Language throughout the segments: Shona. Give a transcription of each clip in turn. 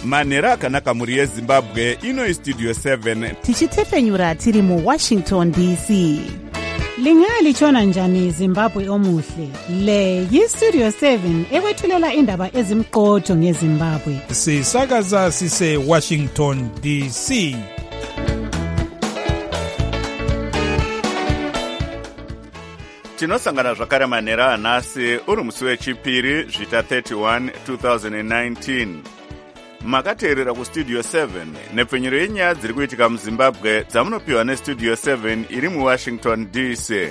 manhero akanaka mhuri yezimbabwe. Ino istudio 7 tichitefenyura tiri muWashington DC. Lingalitshona njani Zimbabwe omuhle? Le yistudio 7 ekwethulela indaba ezimqotho ngeZimbabwe. Sisakaza sise Washington DC. tinosangana zvakare manhero anhasi uri musi wechipiri zvita 31 2019. makateerera kustudio 7 nepfenyuro yenyaya dziri kuitika muzimbabwe dzamunopiwa nestudio 7 iri muWashington DC.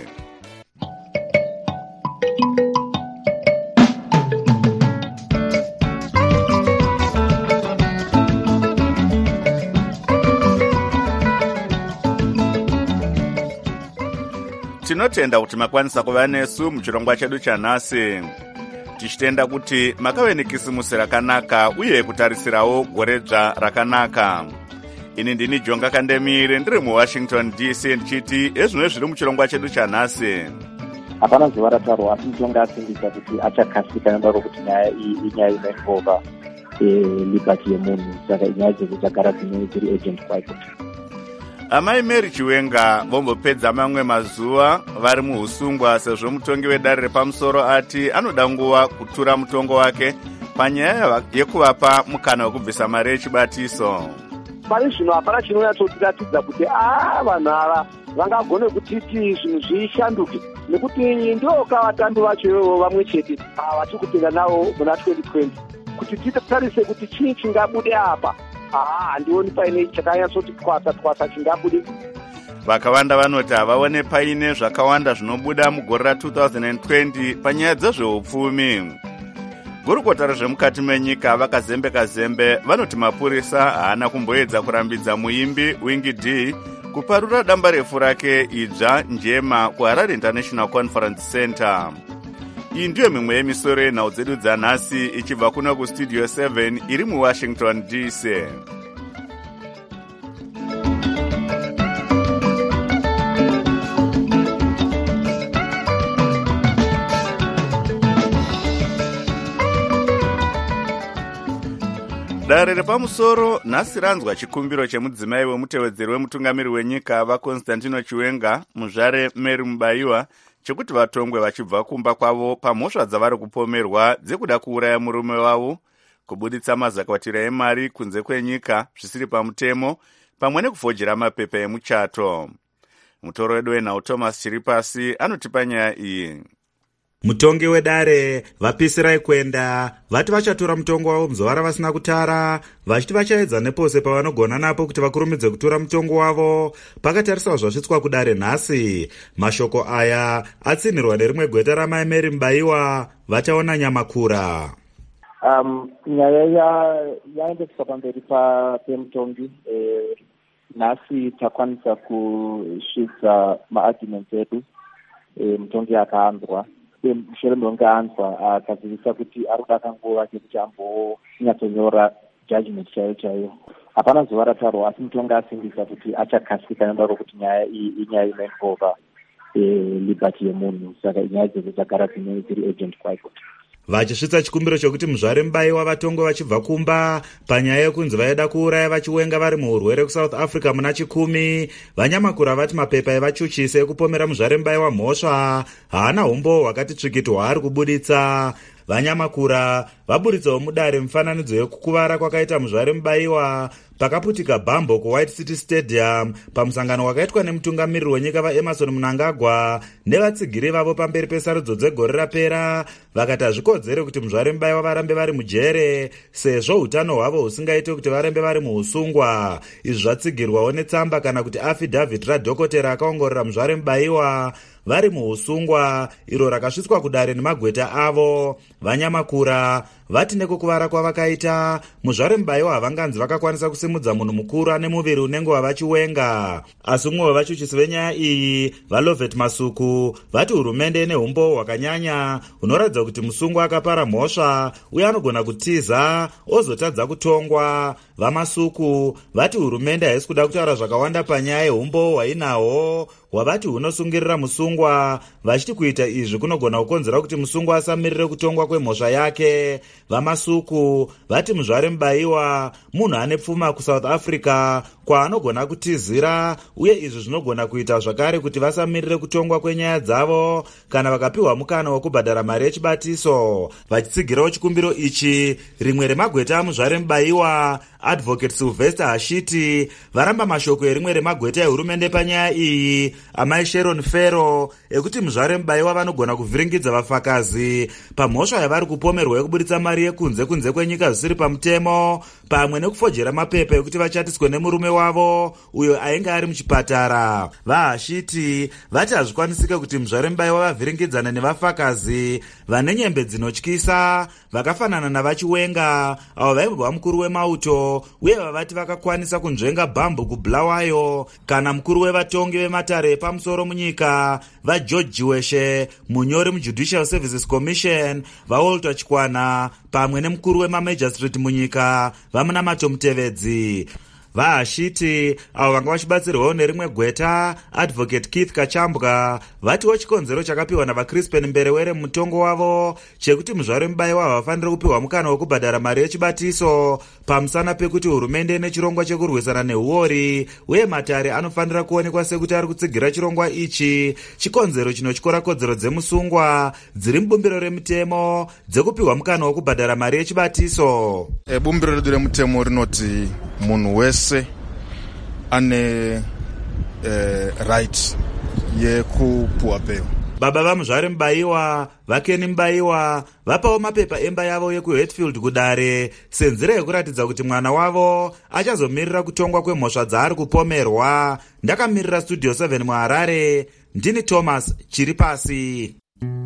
tinotenda kuti makwanisa kuva nesu muchirongwa chedu chanhasi, tichitenda kuti makave nekisimusi rakanaka uye kutarisirawo goredzva rakanaka. Ini ndini Jonga Kandemire ndiri muWashington DC ndichiti ezvino zviri muchirongwa chedu chanhasi. Hapana zuva ratarwa asi mutonga asindisa kuti achakasika nenda rokuti nyaya iyi inyaya inoinvolva liberty yemunhu, saka nyaya idzi dzagara dziri urgent kwazvo. Amai Mary Chiwenga vombopedza mamwe mazuva vari muhusungwa sezvo mutongi wedare repamusoro ati anoda nguva kutura mutongo wake panyaya yekuvapa mukana wekubvisa mari yechibatiso. Pari zvino hapana chinonyatsotiratidza kuti vanhu ava vangagone kutiti zvinhu zvishanduke, nekuti ndo kavatambi vacho ivovo vamwe chete vatiri kupinda navo muna 2020 kuti titarise kuti chii chingabude apa. Handioni paine chakanyatsoti twasa chingabude. Vakawanda vanoti havaone paine zvakawanda zvinobuda mugore ra2020 panyaya dzezveupfumi. Gurukota rezvemukati menyika vakazembe vanoti mapurisa haana kumboedza kurambidza muimbi Wingy D kuparura damba refu rake idzva njema kuHarare International Conference Center. Iyi ndiyo mimwe yemisoro yenhau dzedu dzanhasi ichibva kuno kustudio 7 iri muWashington DC. Dare repamusoro nhasi ranzwa chikumbiro chemudzimai wemutevedzeri wemutungamiri wenyika vaConstantino Chiwenga muzvare Mary Mubaiwa chekuti vatongwe vachibva kumba kwavo pamhosva dzavari kupomerwa dzekuda kuuraya murume wavo, kubuditsa mazakwatira emari kunze kwenyika zvisiri pamutemo, pamwe nekufojera mapepa emuchato. Mutoro wedu wenhau Thomas Chiripasi anotipa nyaya iyi. Mutongi wedare vapisirai kwenda vati vachatora mutongo wavo muzova ravasina kutara, vachiti vachaedza nepose pavanogona napo kuti vakurumidze kutora mutongo wavo pakatariswa zvasvitswa kudare nhasi. Mashoko aya atsinirwa nerimwe gweta ramai Mary Mubaiwa vachaona nyamakura. Nyaya yaendeswa pamberi pemutongi nhasi takwanisa kusvitsa maarguments edu. Mutongi akaanzwa mushure mutongi aanzwa akazivisa kuti ari kuda kanguva kekuti ambonyatsonyora judgment chaiyo. Hapana zuva ratarwa asi mutongi asindisa kuti achakasika nenda rokuti nyaya iyi inyaya inoinvolva liberty yemunhu, saka nyaya idzi dzagara dziri urgent kwazvo. Vachisvitsa chikumbiro chokuti muzvare Mubaiwa vatongo vachibva kumba panyaya yekunzi vaida kuuraya vachiwenga vari muurwere kuSouth Africa muna 10, vanyamakura vati mapepa evachuchisi ekupomera muzvare Mubaiwa mhosva haana umbo hwakati tsvikiti hwaari kubuditsa. Vanyamakura vaburitsawo mudare mufananidzo yekukuvara kwakaita muzvare Mubaiwa pakaputika bhambo kuWhite City Stadium pamusangano wakaitwa nemutungamiriri wenyika vaEmerson Mnangagwa nevatsigiri vavo pamberi pesarudzo dzegore rapera. Vakati hazvikodzere kuti muzvare Mubaiwa varambe vari mujere sezvo utano hwavo husingaite kuti varambe vari muusungwa. Izvi zvatsigirwawo netsamba kana kuti affidavit radhokotera akaongorora muzvare Mubaiwa vari muusungwa, iro rakasvitswa kudare nemagweta avo. Vanyamakura vati nekukuvara kwavakaita muzvare Mubaiwa havanganzi vakakwanisa kusimudza munhu mukuru ane muviri unenge wavachiwenga. Asi umwe wevachuchisi venyaya iyi vaLovet Masuku vati hurumende ine umbo hwakanyanya hunoratidza kuti musungwa akapara mhosva uye anogona kutiza ozotadza kutongwa. Vamasuku vati hurumende haisi kuda kutaura zvakawanda panyaya yeumbo hwainahwo hwavati hunosungirira musungwa, vachiti kuita izvi kunogona kukonzera kuti musungwa asamirire kutongwa kwemhosva yake. Vamasuku vati Muzvare Mubayiwa munhu ane pfuma kuSouth Africa kwaanogona kutizira, uye izvi zvinogona kuita zvakare kuti vasamirire kutongwa kwenyaya dzavo kana vakapiwa mukana wekubhadhara mari yechibatiso. Vachitsigirawo chikumbiro ichi, rimwe remagweta aMuzvare Mubayiwa, Advocate Sylvester Hashiti, varamba mashoko erimwe remagweta ehurumende panyaya iyi, amai Sharon Fero, ekuti Muzvare Mubayiwa vanogona kuvhiringidza vafakazi pamhosva yavari kupomerwa yekubuditsa mari yekunze kwenyika zvisiri pamutemo, pamwe nekufojera mapepa ekuti vachatiswe nemurume wavo uyo ainge ari muchipatara. VaHashiti vati hazvikwanisike kuti Muzvare Mubayiwa vavhiringidzana nevafakazi vane nyembe dzinotyisa vakafanana navachiwenga avo vaimbova mukuru wemauto uye vavati vakakwanisa kunzvenga bhambu kuBulawayo, kana mukuru wevatongi vematare epamusoro munyika vaGeorge Jiweshe, munyori muJudicial Services Commission vaWalter Chikwana, pamwe nemukuru wemamagistrate munyika vaMunamato Mutevedzi. VaHashiti avo vanga vachibatsirwawo nerimwe gweta, Advocate Keith Kachambwa, vatiwo chikonzero chakapiwa navaCrispin Mberewere mutongo wavo chekuti Muzvare Mubayiwa havafaniri kupiwa mukana wekubhadhara mari yechibatiso pamusana pekuti hurumende nechirongwa chekurwisana neuori uye matare anofanira kuonekwa sekuti ari kutsigira chirongwa ichi, chikonzero chinotyora kodzero dzemusungwa dziri mubumbiro remutemo dzekupiwa mukana wekubhadhara mari yechibatiso. Bumbiro redu remutemo rinoti munhu wese ane right yekupuwa bheo. Baba vaMuzvare Mubayiwa, vaKeni Mubayiwa, vapawo mapepa emba yavo yekuHatfield kudare senzira yekuratidza kuti mwana wavo achazomirira kutongwa kwemhosva dzaari kupomerwa. Ndakamirira Studio 7 muHarare, ndini Thomas Chiripasi.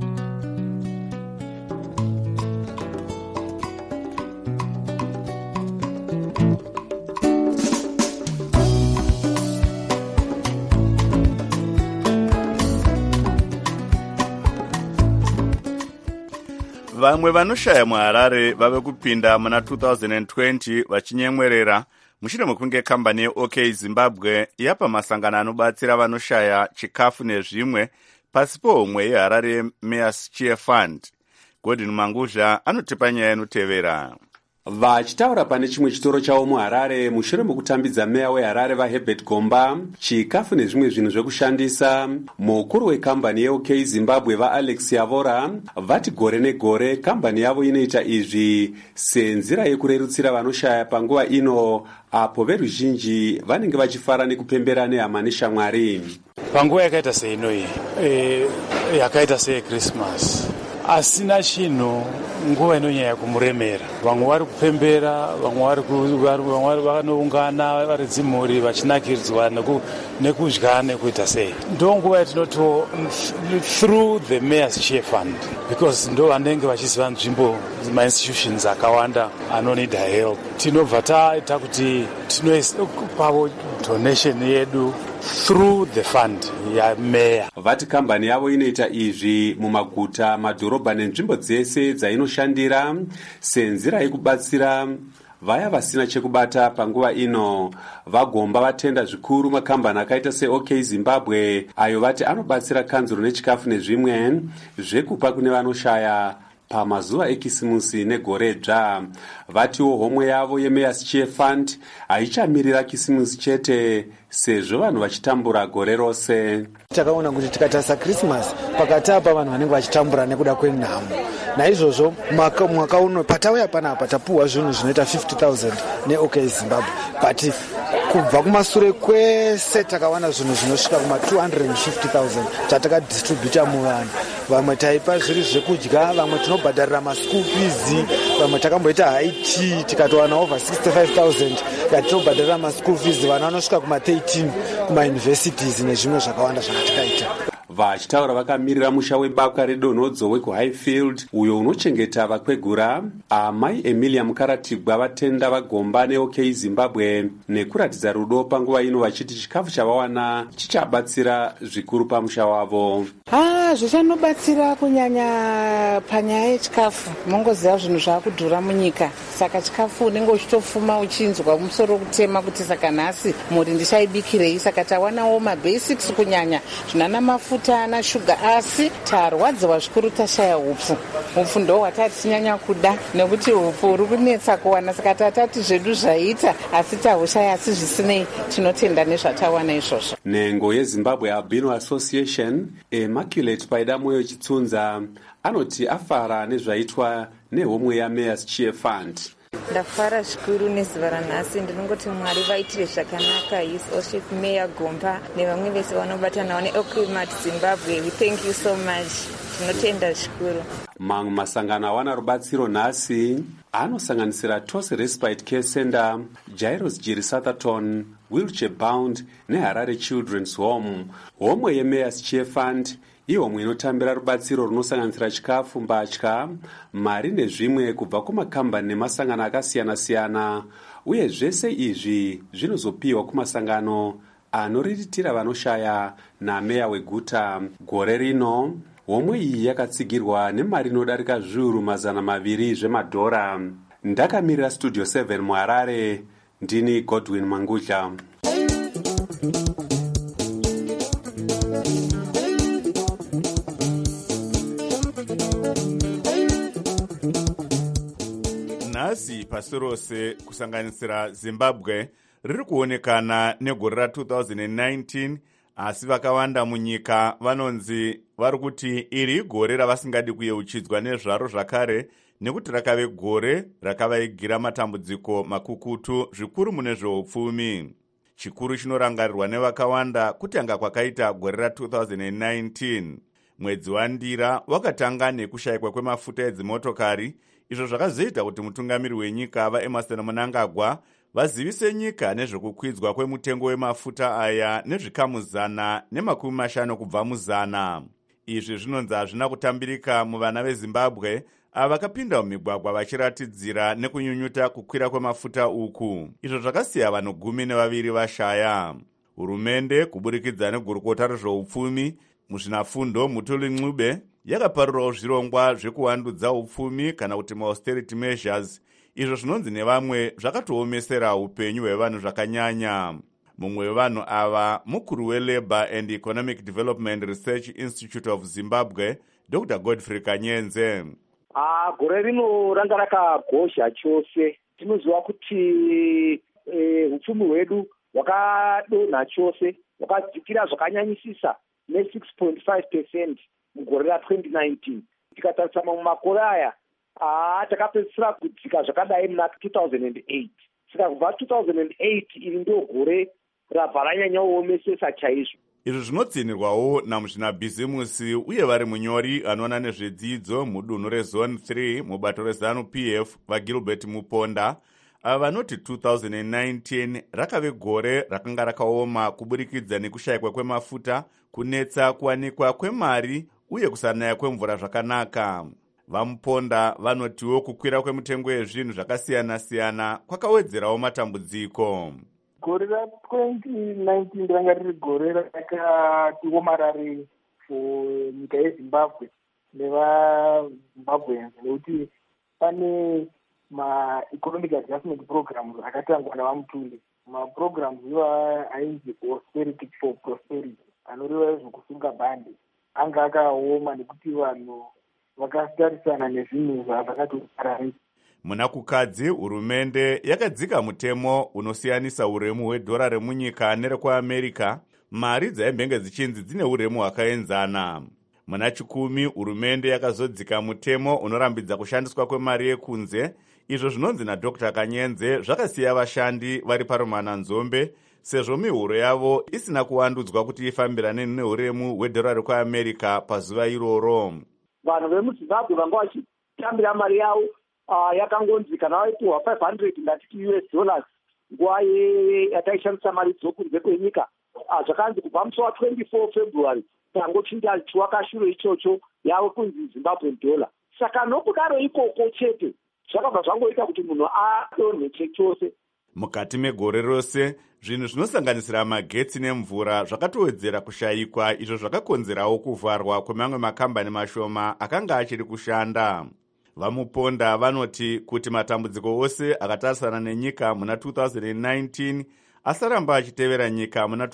Vamwe vanoshaya muHarare vave kupinda muna 2020 vachinyemwerera mushure mekunge kambani yeOK Zimbabwe yapa masangano anobatsira vanoshaya chikafu nezvimwe pasi pohomwe yeHarare Mayors Cheer Fund. Gordon Manguzha anotipa nyaya inotevera. Vachitaura pane chimwe chitoro chavo muHarare mushure mekutambidza meya weHarare vaHerbert Gomba chikafu nezvimwe zvinhu zvekushandisa, mukuru wekambani yeOK Zimbabwe vaAlex Yavora vati gore negore kambani yavo inoita izvi senzira yekurerutsira vanoshaya panguva ino apo veruzhinji vanenge vachifara nekupembera nehama neshamwari. Panguva yakaita seinoyi yakaita seyeChristmas asina chinhu nguva inonyanya kumuremera. Vamwe vari kupembera, vamwe vanoungana vari dzimhuri vachinakiridzwa nekudya nekuita sei. Ndo nguva yatinoto through the Mayors Cheer Fund, because ndo vanenge vachiziva nzvimbo mainstitutions akawanda anonida help. Tinobva taita kuti tinopawo donation yedu through the fund yameya. Vati kambani yavo inoita izvi mumaguta, madhorobha nenzvimbo dzese dzainoshandira senzira yekubatsira vaya vasina chekubata panguva ino. VaGomba vatenda zvikuru makambani akaita seOK Zimbabwe ayo vati anobatsira kanzuro nechikafu nezvimwe zvekupa kune vanoshaya pamazuva ekisimusi negore dzva. Vatiwo homwe yavo yeMayors Cheer Fund haichamirira kisimusi chete sezvo vanhu vachitambura gore rose. Takaona kuti tikatasa Christmas pakati apa vanhu vanenge vachitambura nekuda kwenhamo. Naizvozvo mwaka uno patauya panapa tapuwa zvinhu zvinoita 50,000 neOK Zimbabwe. But kubva kumashure kwese takawana zvinhu zvinosvika kuma 250,000 tatakadistributa muvanhu. Vamwe taipa zviri zvekudya, vamwe tinobhadharira maschool fees, vamwe takamboita Haiti tikatowana over 65,000 yatinobhadharira maschool fees, vana vanosvika kuma 13 kuma universities nezvimwe zvakawanda zvakatikaita. vachitaura vakamirira musha webaka redonhodzo wekuhighfield uyo unochengeta vakwegura. Amai Emilia Mukaratigwa vatenda vagomba neOK Zimbabwe nekuratidza rudo panguva ino vachiti chikafu chavawana chichabatsira zvikuru pamusha wavo. Zvichanobatsira kunyanya panyaya yechikafu. Mongoziva zvinhu zvakudhura munyika, saka chikafu unenge uchitofuma uchinzwa musoro kutema kuti saka nhasi mhuri ndichaibikirei. Saka tawanawo mabasics kunyanya zvinana mafuta na shuga, asi tarwadziwa zvikuru tashaya upfu. Upfu ndo hwatatinyanya kuda nekuti upfu uri kunetsa kuwana, saka tatati zvedu zvaita asi tahushaya, asi zvisinei tinotenda nezvatawana izvozvo. Nhengo yeZimbabwe Albino Association Immaculate Paidamoyo Chitsunza anoti afara nezvaitwa nehomwe yaMayors Cheer Fund. Ndafara zvikuru nezuva ranhasi. Ndinongoti Mwari vaitire zvakanaka, His Worship Mayor Gomba nevamwe vese vanobatanawo neOK Mart Zimbabwe. We thank you so much. Tinotenda zvikuru. Mamwe masangano awana rubatsiro nhasi anosanganisira Tose Respite Care Center, Jairos Jerry Sutherton, Wheelchair Bound neHarare Children's Home. Homwe yeMayors Cheer Fund ihomwe inotambira rubatsiro runosanganisira chikafu, mbatya, mari nezvimwe kubva kumakambani nemasangano akasiyana-siyana, uye zvese izvi zvinozopiwa kumasangano anoriritira vanoshaya nameya weguta. Gore rino homwe iyi yakatsigirwa nemari inodarika zviuru 200 zvemadhora. Ndakamirira Studio 7 muHarare, ndini Godwin Mangudla. nhasi pasi rose kusanganisira Zimbabwe riri kuonekana negore ra2019, asi vakawanda munyika vanonzi vari kuti iri igore ravasingadi kuyeuchidzwa nezvaro zvakare, nekuti rakave gore rakavaigira matambudziko makukutu zvikuru mune zveupfumi. Chikuru chinorangarirwa nevakawanda kuti anga kwakaita gore ra2019. Mwedzi waNdira wakatanga nekushayikwa kwemafuta edzimotokari, izvo zvakazoita kuti mutungamiri wenyika vaEmmerson Mnangagwa vazivise nyika nezvekukwidzwa kwemutengo wemafuta aya nezvikamu 150 kubva mu100. Izvi zvinonzi hazvina kutambirika muvana veZimbabwe ava vakapinda mumigwagwa vachiratidzira nekunyunyuta kukwira kwemafuta uku. Izvo zvakasiya vanhu 12 vashaya. Hurumende kuburikidza negurukota rezveupfumi muzvinafundo Mutuli Ncube yakaparurawo zvirongwa zvekuwandudza upfumi kana kuti austerity measures, izvo zvinonzi nevamwe zvakatoomesera upenyu hwevanhu zvakanyanya. Mumwe wevanhu ava mukuru weLabour and Economic Development Research Institute of Zimbabwe, Dr. Godfrey Kanyenze. Gore rino ranga rakagozha chose. Tinoziva kuti upfumi hwedu hwakadonha chose, hwakadzikira zvakanyanyisisa ne6.5% mugore ra2019. Tikatarisa mamwe makore aya takapedzisira kudzika zvakadai muna 2008. Saka kubva 2008 iri ndo gore rabva ranyanya kuomesesa chaizvo. Izvi zvinotsinirwawo namuzvinabhizimusi uye vari munyori anoona nezvedzidzo mudunhu rezone 3 mubato reZANU-PF vaGilbert Muponda ava vanoti 2019 rakave gore rakanga rakaoma kuburikidza nekushayikwa kwemafuta, kunetsa kuwanikwa kwemari uye kusanaya kwemvura zvakanaka. Vamuponda vanotiwo kukwira kwemutengo yezvinhu zvakasiyana-siyana kwakawedzerawo matambudziko. Gore ra2019 ranga riri gore rakati omarare nyika yeZimbabwe nevaZimbabweans, nekuti pane ma-economic adjustment programs akatangwa navamutuli. Ma-programs iwa ainzi austerity for prosperity, anoreva zvokusunga bhande, anga akaoma nekuti vanhu vakatarisana nezvinhu zvakatopararisa. Muna kukadzi, hurumende yakadzika mutemo unosiyanisa uremu hwedhora remunyika nerekuAmerica, mari dzaimbenge dzichinzi dzine uremu hwakaenzana. Muna chikumi, hurumende yakazodzika mutemo unorambidza kushandiswa kwemari yekunze, izvo zvinonzi naDr. Kanyenze zvakasiya vashandi vari parumananzombe, sezvo mihuro yavo isina kuwandudzwa kuti ifambirane neuremu hwedhora rekuAmerica pazuva iroro. Vanhu vemuZimbabwe vanga vachitambira mari yavo yakangonzi kana vaipiwa 500 ngatiti US nguva yataishandisa mari dzokunze kwenyika. Zvakanzi kubva musi wa24 February changochinja chiwakashure ichocho yave kunzi Zimbabwe dollar. Saka nokudaro ikoko chete zvakabva zvangoita kuti munhu adonhe chose. Mukati megore rose zvinhu zvinosanganisira magetsi nemvura zvakatowedzera kushayikwa, izvo zvakakonzerawo kuvharwa kwemamwe makambani mashoma akanga achiri kushanda. Vamuponda vanoti kuti matambudziko ose akatarisana nenyika muna 2019 asaramba achitevera nyika muna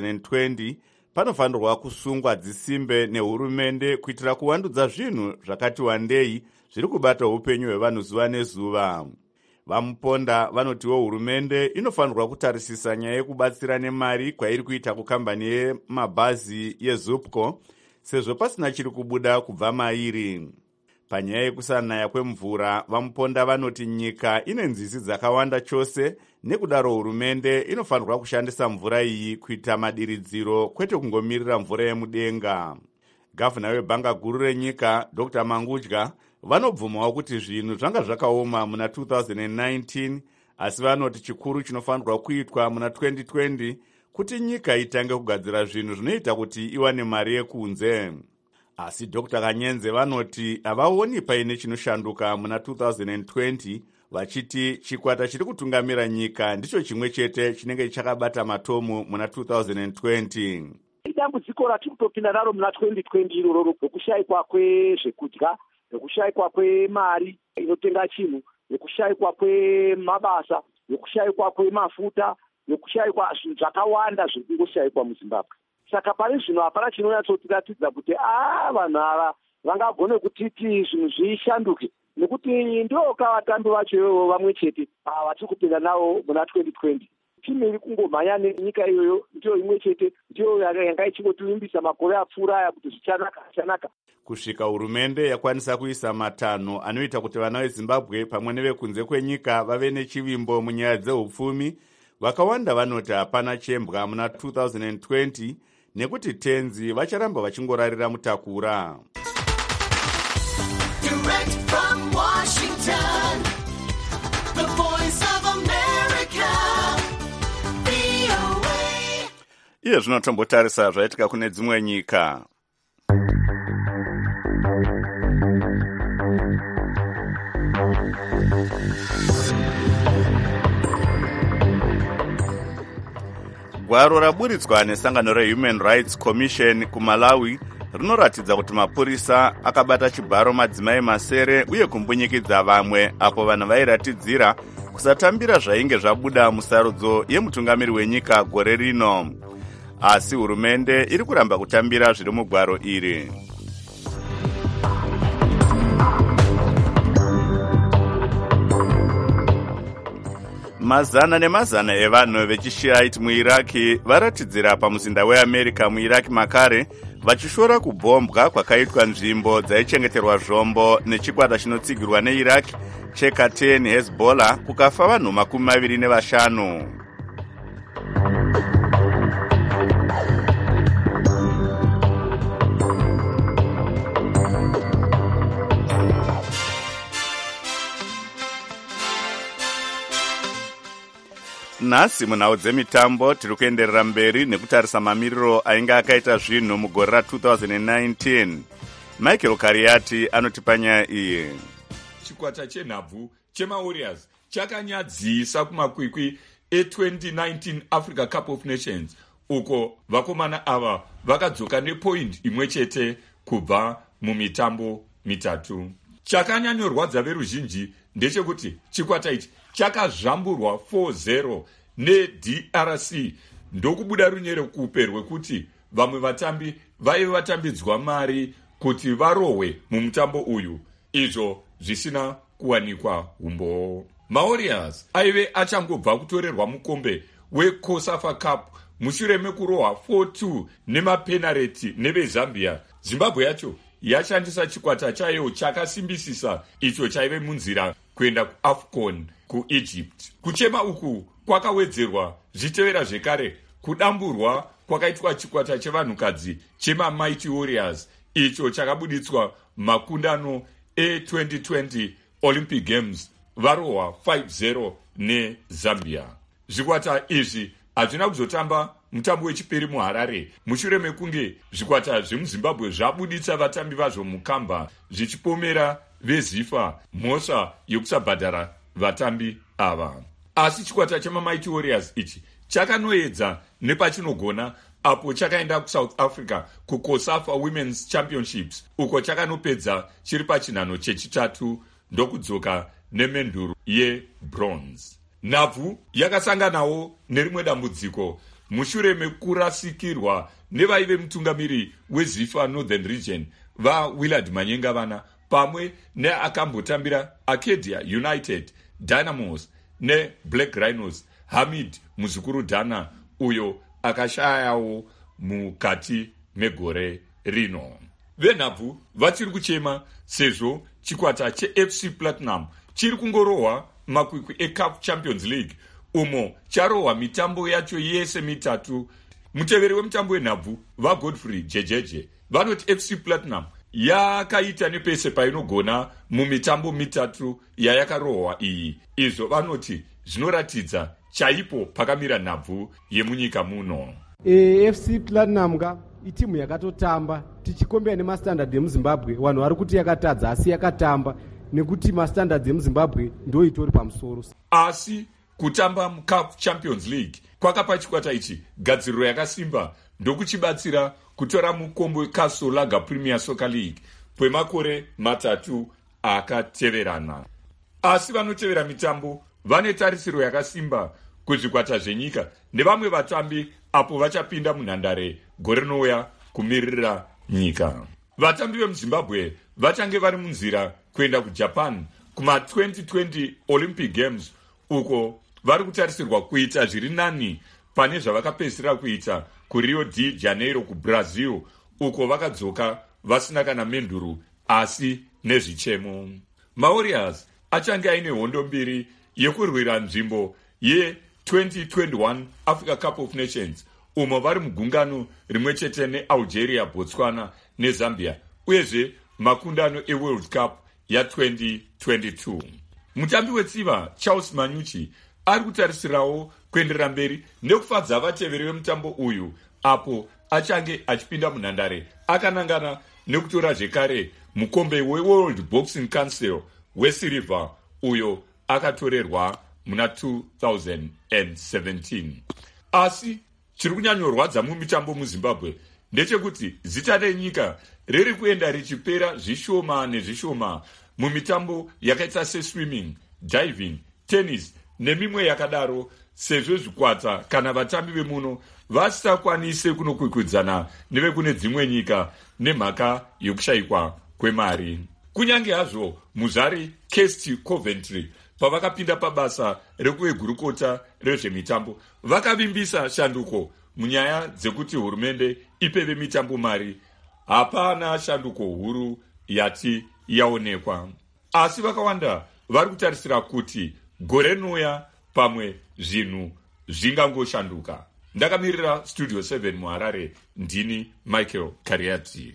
2020, panofanirwa kusungwa dzisimbe nehurumende kuitira kuvandudza zvinhu zvakati wandei zviri kubata upenyu hwevanhu zuva nezuva. Vamuponda vanotiwo hurumende inofanirwa kutarisisa nyaya yekubatsira nemari kwairi kuita kukambani yemabhazi yeZupco, sezvo pasina chiri kubuda kubva mairi. Panyaya yekusanaya kwemvura, Vamuponda vanoti nyika ine nzizi dzakawanda chose, nekudaro hurumende inofanirwa kushandisa mvura iyi kuita madiridziro kwete kungomirira mvura yemudenga. Gavana webhanga guru renyika Dr. Mangudya vanobvumawo kuti zvinhu zvanga zvakaoma muna 2019, asi vanoti chikuru chinofanirwa kuitwa muna 2020 kuti nyika itange kugadzira zvinhu zvinoita kuti iwane mari yekunze. Asi Dr. Kanyenze vanoti havaoni paine chinoshanduka muna 2020, vachiti chikwata chiri kutungamira nyika ndicho chimwe chete chinenge chakabata matomu muna 2020. Dambudziko ratiri kutopinda naro muna 2020 iroro rokushayikwa kwezvekudya, rokushayikwa kwemari inotenga chinhu, rokushayikwa kwemabasa, rokushayikwa kwemafuta, rokushayikwa zvinhu zvakawanda zviri kungoshayikwa muZimbabwe. Saka pane zvino hapana chinonyatsotiratidza kuti vanhu ava vangagone kutiti zvinhu zvishanduke, nekuti ndoka vatambi vacho ivovo vamwe chete vatiri kupinda navo muna 2020. Timu iri kungomhanya nenyika iyoyo ndiyo imwe chete, ndiyo yanga ichingotivimbisa makore apfuura aya kuti zvichanaka. Kusvika hurumende yakwanisa kuisa matanho anoita kuti vana veZimbabwe pamwe nevekunze kwenyika vave nechivimbo munyaya dzehupfumi, vakawanda vanoti hapana chembwa muna 2020 nekuti tenzi vacharamba vachingorarira mutakura. Direct from Washington, the voice of America, VOA. Iye zvinotombotarisa zvaitika kune dzimwe nyika. Gwaro raburitswa nesangano reHuman Rights Commission kuMalawi rinoratidza kuti mapurisa akabata chibharo madzimai masere uye kumbunyikidza vamwe apo vanhu vairatidzira kusatambira zvainge zvabuda musarudzo yemutungamiri wenyika gore rino. Asi hurumende iri kuramba kutambira zviri mugwaro iri. Mazana nemazana evanhu vechishiite muIraki varatidzira pamuzinda weAmerica muIraki makare vachishora kubhombwa kwakaitwa nzvimbo dzaichengeterwa zvombo nechikwata chinotsigirwa neIraki cheKaten Hezbollah, kukafa vanhu 25. Nhasi munhau dzemitambo tiri kuenderera mberi nekutarisa mamiriro ainge akaita zvinhu mugore ra2019. Michael Kariati anotipa nyaya iyi. Chikwata chenhabvu chemaWarriors chakanyadzisa kumakwikwi e2019 Africa Cup of Nations, uko vakomana ava vakadzoka nepoindi imwe chete kubva mumitambo mitatu. Chakanyanyorwadza veruzhinji ndechekuti chikwata ichi chakazvamburwa 4-0 neDRC ndokubuda runyere kupe rwekuti vamwe vatambi vaive vatambidzwa mari kuti varohwe mumutambo uyu, izvo zvisina kuwanikwa umbo. MaWarriors aive achangobva kutorerwa mukombe weCOSAFA Cup mushure mekurohwa 4-2 nemapenareti neveZambia. Zimbabwe yacho yashandisa chikwata chayo chakasimbisisa icho chaive munzira kuenda kuAFCON kuEgypt. Kuchema uku kwakawedzerwa zvitevera zvekare kudamburwa kwakaitwa chikwata chevanhukadzi chemaMighty Warriors, icho chakabuditswa makundano e2020 Olympic Games varohwa 5-0 neZambia. Zvikwata izvi hazvina kuzotamba mutambo wechipiri muharare mushure mekunge zvikwata zvemuzimbabwe zvabuditsa vatambi vazvo mukamba zvichipomera vezifa mhosva yekusabhadhara vatambi ava. Asi chikwata chemamighty warriors ichi chakanoedza nepachinogona apo chakaenda kuSouth Africa kuCOSAFA Women's Championships uko chakanopedza chiri pachinhano chechitatu ndokudzoka nemenduru yebronze. Nhabvu yakasanganawo nerimwe dambudziko mushure mekurasikirwa nevaive mutungamiri weZIFA Northern Region vaWillard Manyengavana pamwe neakambotambira Arcadia United, Dynamos neBlack Rhinos Hamid Muzukuru Dana uyo akashayawo mukati megore rino. Venhabvu vachiri kuchema sezvo chikwata cheFC Platinum chiri kungorohwa makwikwi eCAF Champions League umo charohwa mitambo yacho yese mitatu. Muteveri wemutambo wenhabvu vaGodfrey Jejeje vanoti FC Platinum yakaita nepese painogona mumitambo mitatu yayakarohwa iyi. Izvo vanoti zvinoratidza chaipo pakamira nhabvu yemunyika muno. FC Platinum itimu yakatotamba tichikombera nemastandard emuzimbabwe. Vanhu vari kuti yakatadza asi yakatamba nekuti mastandard emuzimbabwe ndo itori pamusoro. Asi kutamba muCAF Champions League kwakapa chikwata ichi gadziriro yakasimba ndokuchibatsira kutora mukombo weCastle Lager Premier Soccer League kwemakore matatu akateverana. Asi vanotevera mitambo vane tarisiro yakasimba kuzvikwata zvenyika nevamwe vatambi apo vachapinda munhandare gore rinouya kumirira nyika. Vatambi vemuzimbabwe vachange vari munzira kuenda kuJapan kuma2020 Olympic Games uko vari kutarisirwa kuita zviri nani pane zvavakapedzisira kuita kuRio de Janeiro kuBrazil uko vakadzoka vasina kana menduru asi nezvichemo. MaWarriors achange aine hondo mbiri yekurwira nzvimbo ye2021 Africa Cup of Nations umo vari mugungano rimwe chete neAlgeria, Botswana neZambia uyezve makundano eWorld Cup ya2022. Mutambi wetsiva Charles Manyuchi ari kutarisirawo kuenderera mberi nekufadza vateveri vemutambo uyu apo achange achipinda munhandare akanangana nekutora zvekare mukombe weWorld Boxing Council wesirivha uyo akatorerwa muna 2017. Asi chiri kunyanyorwadza mumitambo muZimbabwe ndechekuti zita renyika riri kuenda richipera zvishoma nezvishoma mumitambo yakaita seswimming, diving, tennis nemimwe yakadaro sezvo zvikwata kana vatambi vemuno vasakwanise kunokwikwidzana nevekune dzimwe nyika nemhaka yokushayikwa kwemari. Kunyange hazvo muzvari Kesti Coventry pavakapinda pabasa rekuvegurukota rezvemitambo vakavimbisa shanduko munyaya dzekuti hurumende ipe vemitambo mari, hapana shanduko huru yati yaonekwa. Asi vakawanda vari kutarisira kuti gore rinouya pamwe zvinhu zvingangoshanduka. Ndakamirira Studio 7 muHarare, ndini Michael Kariati.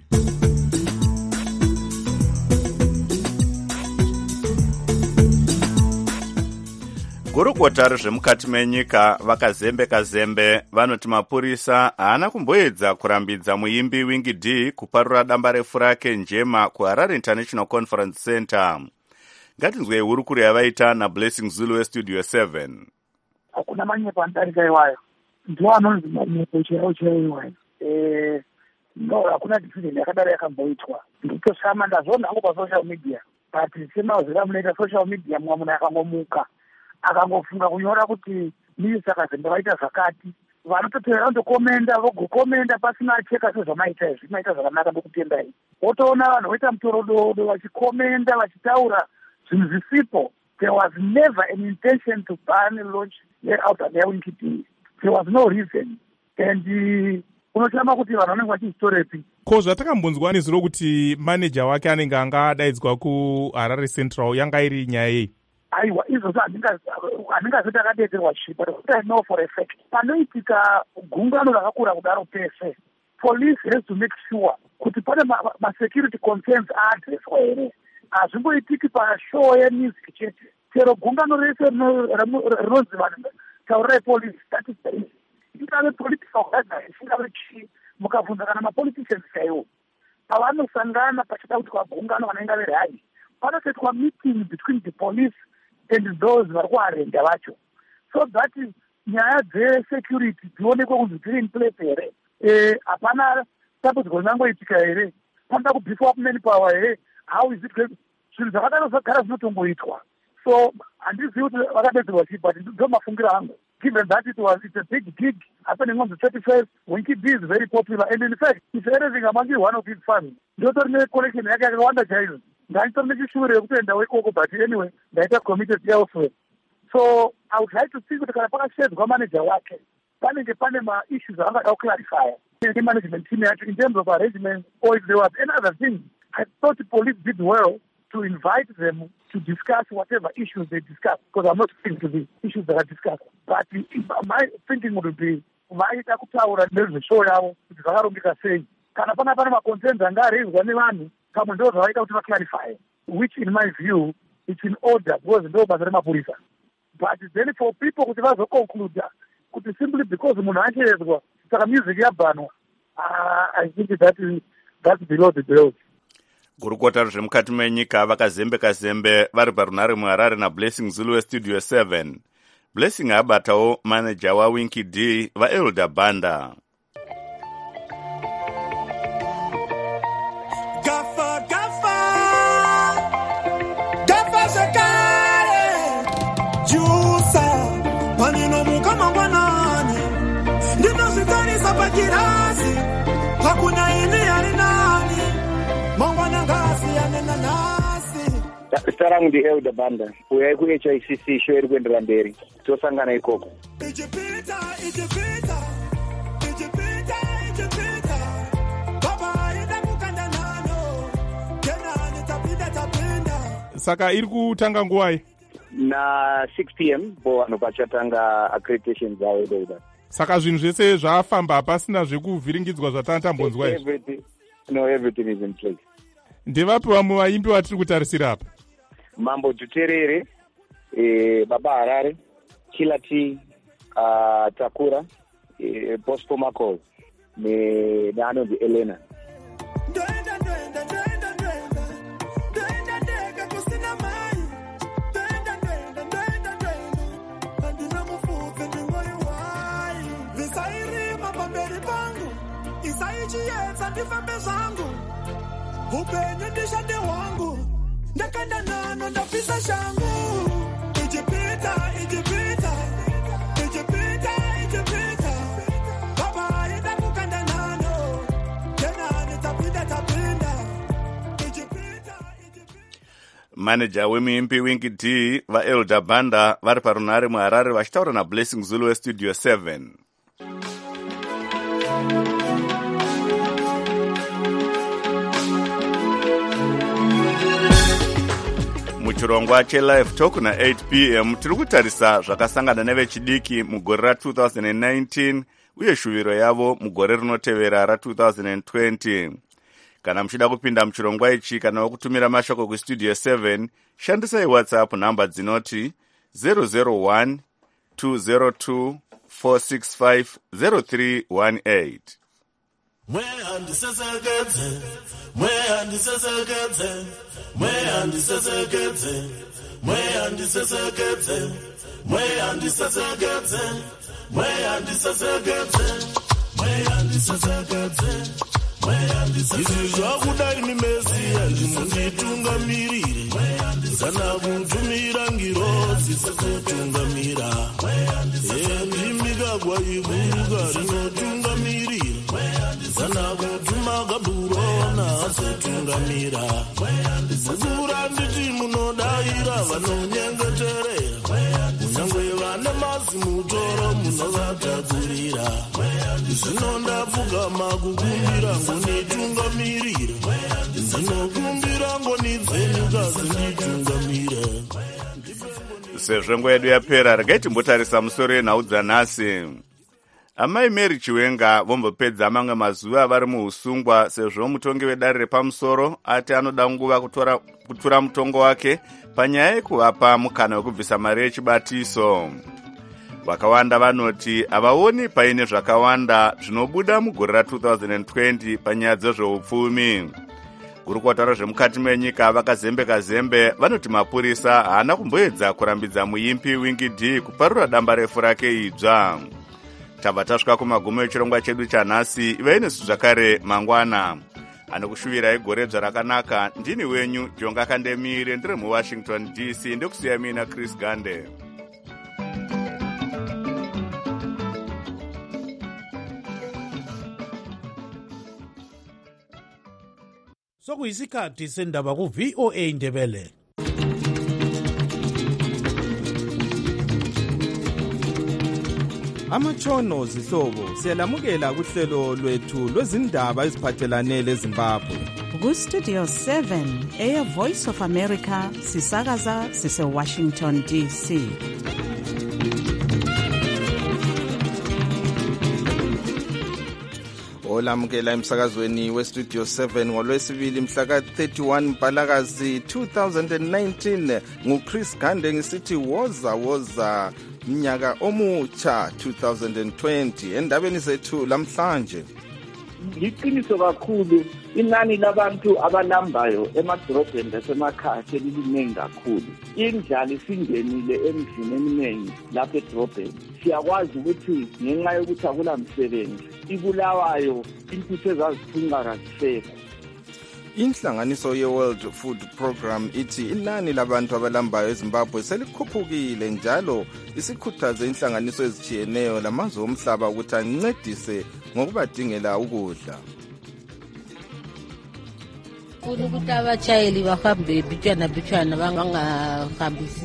Gurukota rezvemukati menyika vakazembe-kazembe vanoti mapurisa haana kumboedza kurambidza muimbi Wingy D kuparura damba refu rake njema kuHarare International Conference Center. Ngatinzwei hurukuro yavaita naBlessing Zulu weStudio 7. Hakuna manyepo anodarika iwayo, ndiwo anonzi manyepo chaiwo iwayo. No, hakuna decision yakadaro yakamboitwa. Ndikutosama ndazvona hangu pasocial media, but semazuva munoita social media mumwe munhu akangomuka akangofunga kunyora kuti minista Kazembe vaita zvakati, vanototevera vandokomenda vogokomenda pasina cheka sezvamaita izvi, maita zvakanaka ndokutendai. Wotoona vanhu voita mutorododo vachikomenda vachitaura zvinhu zvisipo. There was never an intention to ban launch album yaWingy D. There was no reason. And unochama kuti vanhu vanenge vachizitorepi. Ko zvatakambonzwa nezuro kuti manager wake anenge angadaidzwa kuHarare Central yanga iri nyaya yei? Aiwa, izvo handingazoti akadedzerwa chii, but what I know for a fact, panoitika gungano rakakura kudaro pese, police has to make sure kuti pane ma-security concerns aadreswa here. Hazvimboitiki pashow yemusic chete. Chero gungano rese rinonzi vanhu taurirai police, that is the issue. ingave political gathering ingave chii, mukabvunza kana mapoliticians chaiwo pavanosangana pachida kuti vagungano kana ingave rally, panosetwa meeting between the police and those vari kuarenda vacho, so that nyaya dzesecurity dzionekwe kunzi dziri in place here, hapana tambudziko ringangoitika here, panoda kubhifa up manpower here, how is it going? Zvinhu zvakadaro zvagara zvinotongoitwa. So handizivi kuti vakadedzerwa chii, but ndo mafungiro angu, given that it's a big gig happening on the 31st. Winky D is very popular, and in fact if anything among one of his fans ndotori necollection yake yakawanda chaizvo, ndaitori nechishure yekutoenda wekoko, but anyway ndaita committed elsewhere. So I would like to see kuti kana pakashedzwa manager wake panenge pane ma-issues avangada kuclarify management team yacho in terms of arrangement, or if there was any other thing. I thought the police did well to invite them to discuss whatever issues they discuss, because I'm not speaking to the issues that are discussed. But my thinking would be, vaita kutaura nezveshow yavo kuti zvakarongeka sei, kana pana maconcerns anga raiswa nevanhu pamwe ndo zvavaita kuti vaclarify, which in my view it's in order, because ndo basa remapurisa. But then for people kuti vazoconclude kuti simply because munhu achezwa saka music yabhanwa, I think that's below the belt. Gurukota rezvemukati menyika vakazembe vari parunare muHarare naBlessing Zulu weStudio 7. Blessing abatawo manager waWinky D vaElder Banda. Gafa zakare jusa panino mukama mwanani ndino zitani sabajirazi hakuna ini yarinani mangwana ngasi yanena nasi. Starangu ndi Elder Banda uyai ku HICC show iri kuendera mberi tosangana ikoko. Saka iri kutanga nguwai? Na 6 p.m. bo anopachatanga accreditation dzawo doda. Saka zvinhu zvese zvafamba pasina zvekuvhiringidzwa zvatambonzwa izvi? No, everything is in place. Ndevapi vamwe vaimbi vatiri kutarisira apa? Mambo Tuterere, Baba Harare, Killer T, Takura, Bosco Mako, Nano di Elena. Upenye ndishade wangu ndakanda nano ndapisa shangu ijipita baba ida kukanda nano tena nitapinda ijipita. Manager wemuimbi Winky D vaElder Banda vari parunare muHarare vachitaura naBlessing Zulu weStudio 7. Muchirongwa cheLive Talk na 8 p.m. tiri kutarisa zvakasangana nevechidiki mugore ra2019 uye shuviro yavo mugore rinotevera ra2020. Kana muchida kupinda muchirongwa ichi kana wakutumira mashoko kuStudio 7, shandisai WhatsApp namba dzinoti 001 202 465 0318. Izvi zvakudai mimesiya ndimunditungamirire kana kutumira ngirozi sekutungamira ndimigagwa iguruka rinotungamirira kana kutuma gaburona setungamira zikura nditi munodaira vanonyengeterera kunyangwe vane mazimutoro munovatagurira zvino ndapfugama kukumbira ngonitungamirira ndinokumbira ngonidzenyukazi nditungamira. Sezvo nguva yedu yapera, regai timbotarisa musoro yenhau dzanhasi. Amai Mary Chiwenga vombopedza mamwe mazuva vari muusungwa sezvo mutongi wedare repamusoro ati anoda nguva kutura mutongo wake panyaya yekuvapa mukana wekubvisa mari yechibatiso. vakawanda vanoti havaoni paine zvakawanda zvinobuda mugore ra2020 panyaya dzezveupfumi. Gurukota rezvemukati menyika vakazembe-kazembe vanoti mapurisa haana kumboedza kurambidza muimbi Wingy D kuparura damba refu rake idzva. Tabva tasvika kumagumo echirongwa chedu chanhasi. Ivai nesu zvakare mangwana. Anokushuvirai goredzva rakanaka. Ndini wenyu Jonga Kandemire, ndiri muWashington DC. Ndikusiya mina Chris Gande. Sokuyisikhathi sendaba ku-VOA Ndebele. Amatshono zihlobo siyalamukela kuhlelo lwethu lwezindaba eziphathelane leZimbabwe. Ku-Studio 7 Air Voice of America sisakaza sise-Washington DC. Olamukela emsakazweni weStudio 7 ngolwesibili mhla ka-31 Mpalakazi 2019 nguChris Gande ngisithi woza mnyaka omutsha 2020 endabeni zethu lamhlanje. Liqiniso kakhulu inani labantu abalambayo emadolobheni lasemakhaya seliningi kakhulu. Indlala isingenile emizini eminingi lapha edolobheni. Siyakwazi ukuthi ngenxa yokuthi akula msebenzi ibulawayo intuthu ezazithunqa kazisekho. Inhlanganiso ye-World Food Program ithi inani labantu abalambayo eZimbabwe selikhuphukile njalo isikhuthaze inhlanganiso ezitshiyeneyo lamazwe omhlaba ukuthi ancedise ngokubadingela ukudla. Funa ukuthi abatshayeli bahambe bitshwana bangahambisi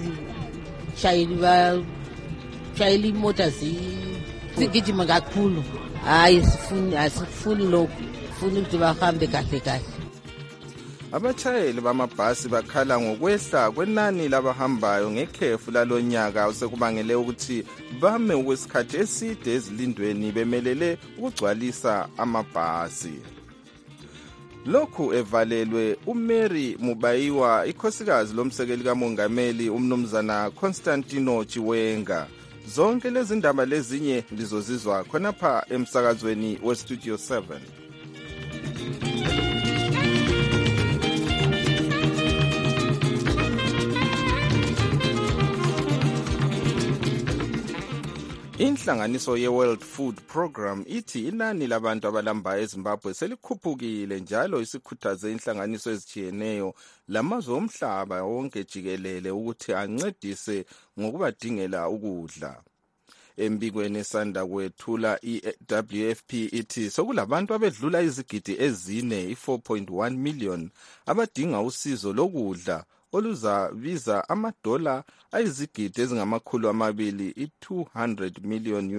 shayeli imota zigijima kakhulu. Hayi asifuni lokhu, funa ukuthi bahambe kahle. Abatshayeli bamabhasi bakhala ngokwehla kwenani labahambayo ngekhefu lalonyaka osekubangele ukuthi bame ukwesikhathi eside ezilindweni bemelele ukugcwalisa amabhasi. Lokhu evalelwe uMary Mubayiwa, ikhosikazi lomsekeli kamongameli umnumzana Constantino Chiwenga. Zonke lezi ndaba lezinye lizozizwa khonapha emsakazweni weStudio 7. Inhlanganiso ye-World Food Program ithi inani labantu abalambayo eZimbabwe selikhuphukile njalo isikhuthaze inhlanganiso ezitshiyeneyo lamazwe omhlaba wonke jikelele ukuthi ancedise ngokubadingela ukudla. Embikweni esanda kwethula i-WFP ithi sokulabantu abedlula izigidi ezine 4.1 million abadinga usizo lokudla oluzabiza amadola ayizigidi ezingama200 $200 million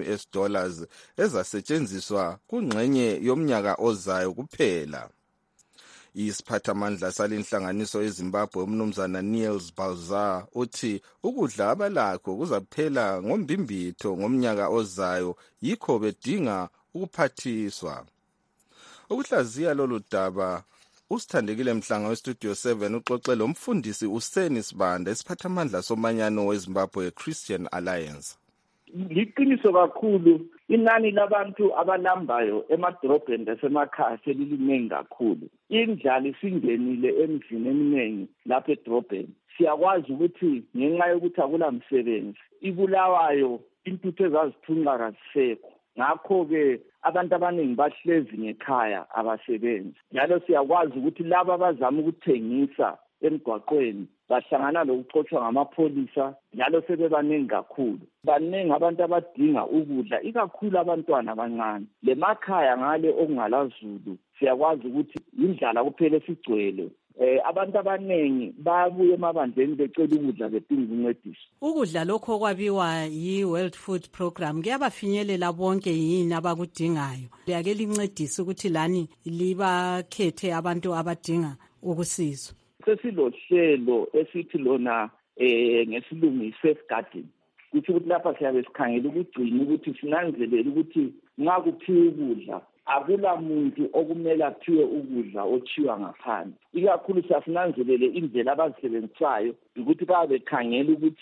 ezasetshenziswa kungxenye yomnyaka ozayo kuphela. Isiphathamandla salenhlanganiso eZimbabwe umnumzana Niels Balzar uthi ukudla abalakho kuzaphela ngombimbitho ngomnyaka ozayo yikho bedinga ukuphathiswa. Ukuhlaziya lolu daba usithandekile Mhlanga weStudio 7 uxoxe lo mfundisi uSeni Sibanda esiphathamandla somanyano weZimbabwe Christian Alliance. Liqiniso kakhulu inani labantu abalambayo emadolobheni lasemakhaya seliningi kakhulu. Indlala isingenile emizini eminingi lapha edolobheni. Siyakwazi ukuthi ngenxa yokuthi akula msebenzi ibulawayo intuthu ezazithunqa kazisekho. Ngakho-ke abantu abaningi bahlezi ngekhaya abasebenzi. Njalo siyakwazi ukuthi laba abazama ukuthengisa emgwaqweni bahlangana lokuxotshwa ngamapholisa njalo sebebaningi kakhulu. Baningi abantu abadinga ukudla ikakhulu abantwana abancane. Lemakhaya ngale okungalazulu siyakwazi ukuthi indlala kuphela sigcwele. Abantu abaningi babuye emabandleni becela ukudla bedinga ukuncediswa. Ukudla lokho okwabiwa yi-World Food Program kuyabafinyelela bonke yini abakudingayo? Liyake lincedise ukuthi lani libakhethe abantu abadinga ukusizwa. Sesilohlelo esithi lona ngesilungu i-safeguarding. Kuthi ukuthi lapha siyabe sikhangela ukugcina ukuthi sinanzelele ukuthi nxa kuphiwe ukudla akula muntu okumele aphiwe ukudla ochiwa ngaphandle. Ikakhulu siyasinanzelele indlela abazisebenzisayo ukuthi babe bekhangela ukuthi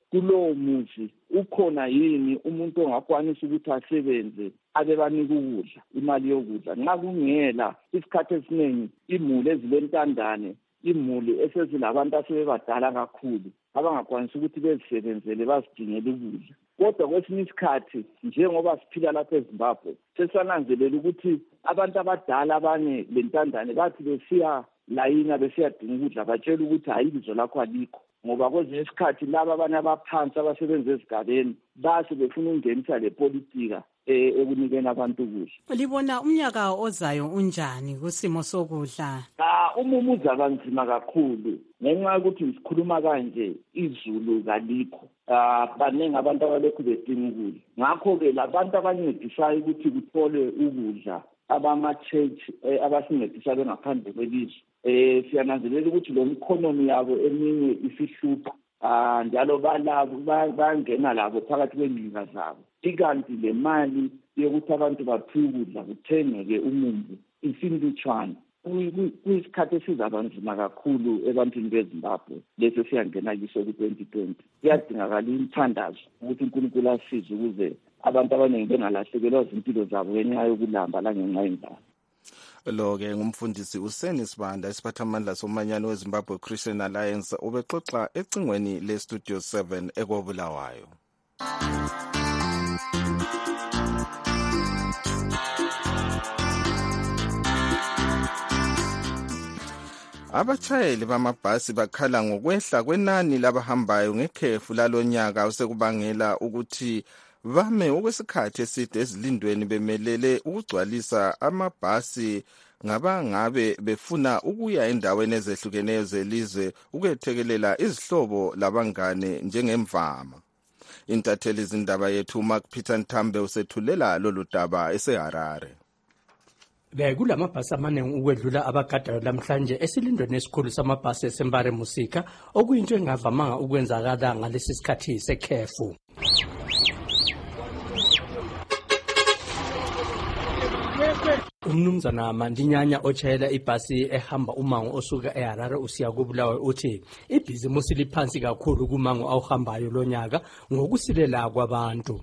kulowo muzi ukhona yini umuntu ongakwanisa ukuthi asebenze abe banika ukudla, imali yokudla. Nxa kungela, isikhathi esiningi imuli ezilentandane, imuli esezilabantu asebebadala kakhulu abangakwanisa ukuthi bezisebenzele bazidingele ukudla. Kodwa kwesinye isikhathi njengoba siphila lapha eZimbabwe sesananzelela ukuthi abantu abadala abanye lentandane bathi besiya layina besiyadinga ukudla batshela ukuthi hayi ibizo lakho alikho, ngoba kwezinye isikhathi laba abanye abaphansi abasebenza ezigabeni base befuna ukungenisa le politika ekunikeni abantu ukudla. Libona umnyaka ozayo unjani kusimo sokudla? Umumo uzaba nzima kakhulu ngenxa yokuthi sikhuluma kanje izulu kalikho. Baningi abantu abalokhu bedinga ukudla. Ngakho-ke labantu abancedisayo ukuthi kuthole ukudla abama-church abasincedisa bengaphandle kwelizwe, siyananzelela ukuthi lo economy yabo eminye isihlupha, njalo bangena labo phakathi kwengcinga zabo. Ikanti le mali yokuthi abantu baphiwe ukudla kuthengeke umumbu isilutshwana. Kuyisikhathi esizaba nzima kakhulu ebantwini beZimbabwe leso siyangena kiso ku-2020. Kuyadingakala imthandazo ukuthi uNkulunkulu asize ukuze abantu abaningi bengalahlekelwa izimpilo zabo ngenxa yokulamba langenxa yendlala. Lo-ke ngumfundisi uSeni Sibanda, isiphathamandla somanyano weZimbabwe Christian Alliance, ubexoxa ecingweni leStudio 7 eKobulawayo. Abatshayeli bamabhasi bakhala ngokwehla kwenani labahambayo ngekhefu lalonyaka osekubangela ukuthi bame okwesikhathi eside ezilindweni bemelele ukugcwalisa amabhasi ngabangabe befuna ukuya endaweni ezehlukeneyo zelizwe ukuyethekelela izihlobo labangane njengemvama. Intatheli izindaba yethu Mark Peter Ntambe usethulela lolu daba eseHarare. Bekulamabhasi amaningi ukwedlula abagadayo namhlanje esilindweni esikhulu samabhasi eSembare Musika, okuyinto engavamanga ukwenzakala ngalesi sikhathi sekhefu. Umnumzana Mandinyanya otshayela ibhasi ehamba umango osuka eHarare usiya koBulawayo uthi ibhizimusi liphansi kakhulu kumango awuhambayo lonyaka ngokusilela kwabantu.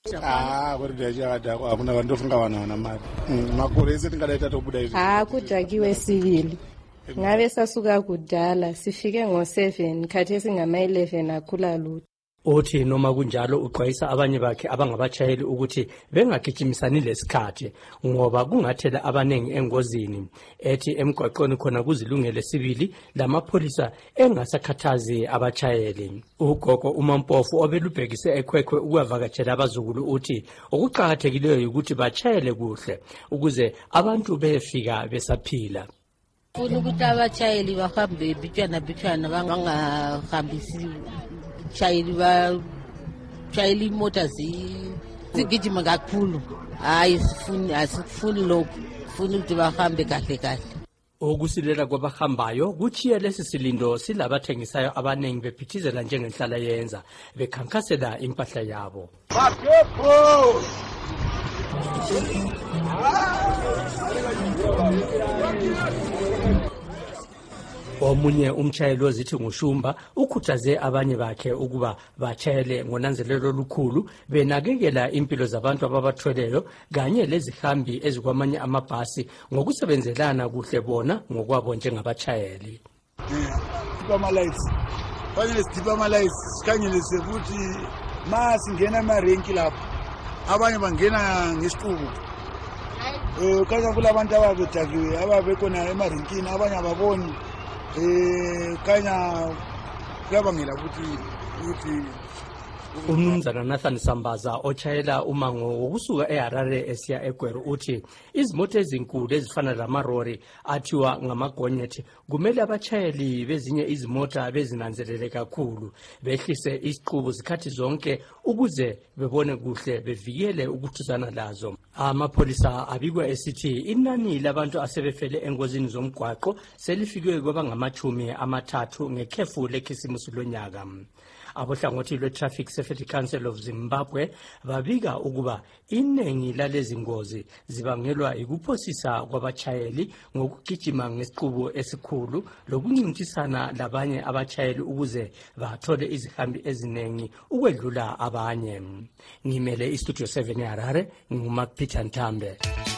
Akuna vantu ofunga vana mari makore ese tingadaita tobuda izvi kudhakiwe sivili ngave sasuka kudala sifike ngo7 khathesi ngama11 akhula lutho. Uthi noma kunjalo uxwayisa abanye bakhe abangabachayeli ukuthi bengagijimisani lesikhathi ngoba kungathela abanengi engozini. Ethi emgwaqweni khona kuzilungele sibili lamapholisa engasakhathazi abachayeli. Ugogo uMampofu obelubhekise ekhwekhwe ukuvakatshela abazukulu uthi okuqhakathekileyo ukuthi bachayele kuhle ukuze abantu befika besaphila. Funa ukuthi abachayeli bahambe bitshana bangahambisi chayeli imoto zigijima kakhulu. Hayi asifuni lokho, funa ukuthi bahambe kahle kahle. Okusilela kwabahambayo kuchiye lesi silindo silabathengisayo abanengi bephithizela njengenhlala yenza bekhankasela impahla yabo. Omunye umchayeli ozithi nguShumba ukhuthaze abanye bakhe ukuba bachayele ngonanzelelo olukhulu benakekela impilo zabantu ababathweleyo kanye lezihambi ezikwamanye amabhasi ngokusebenzelana kuhle bona ngokwabo njengabachayeli. Fanele sidipha ama-lights sikhangelise futhi ma singena emarenki lapho abanye bangena ngesiqubu. Kanye kulabantu ababedakiwe ababekhona emarenkini abanye ababoni. Kanya kuyabangela ukuthi Umnumzana Nathan Sambaza ochayela umango wokusuka eHarare esiya eGweru uthi izimoto ezinkulu ezifana lamarori athiwa ngamagonyeti kumele abachayeli bezinye izimota bezinanzelele kakhulu behlise isiqubu zikhathi zonke ukuze bebone kuhle bevikele ukuthuzana lazo. Amapholisa abikwa esithi inani labantu asebefele engozini zomgwaqo selifikwe kwabangama-30 ngekhefu lekhisimusi lonyaka. Abohlangothi lwe-traffic Safety Council of Zimbabwe babika ukuba iningi lalezi ngozi zibangelwa ikuphosisa kwabachayeli ngokugijima ngesiqubu esikhulu lokuncintisana labanye abachayeli ukuze bathole izihambi eziningi ukwedlula abanye. Ngimele iStudio 7 eHarare, nguMark Peter Ntambe.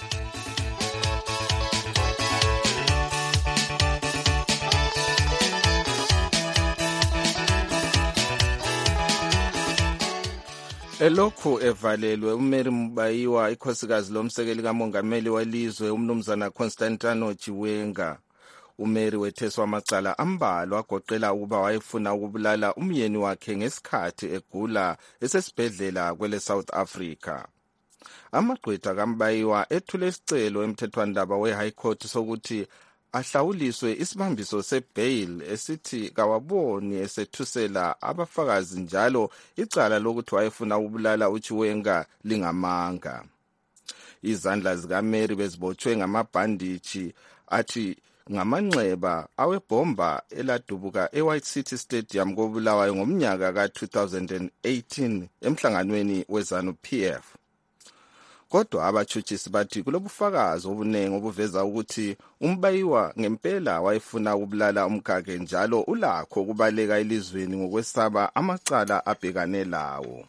Elokhu evalelwe uMary Mbayiwa ikhosikazi lomsekeli kamongameli welizwe umnumzana Constantino Chiwenga. uMary wetheswa amacala ambalwa agoqela ukuba wayefuna ukubulala umyeni wakhe ngesikhathi egula esesibhedlela kwele South Africa. Amagqwetha kaMbayiwa ethule isicelo emthethwandaba we-High Court sokuthi ahlawuliswe isibambiso sebail esithi kawaboni esethusela abafakazi njalo icala lokuthi wayefuna ukubulala uChiwenga lingamanga. Izandla zikaMary bezibotshwe ngamabhanditshi athi ngamanxeba awebhomba eladubuka eWhite City Stadium koBulawayo ngomnyaka ka-2018 emhlanganweni weZANU-PF. Kodwa abatshutshisi bathi kulobufakazi obunengi obuveza ukuthi uMbayiwa ngempela wayefuna ukubulala umkakhe njalo ulakho ukubaleka elizweni ngokwesaba amacala abhekane lawo.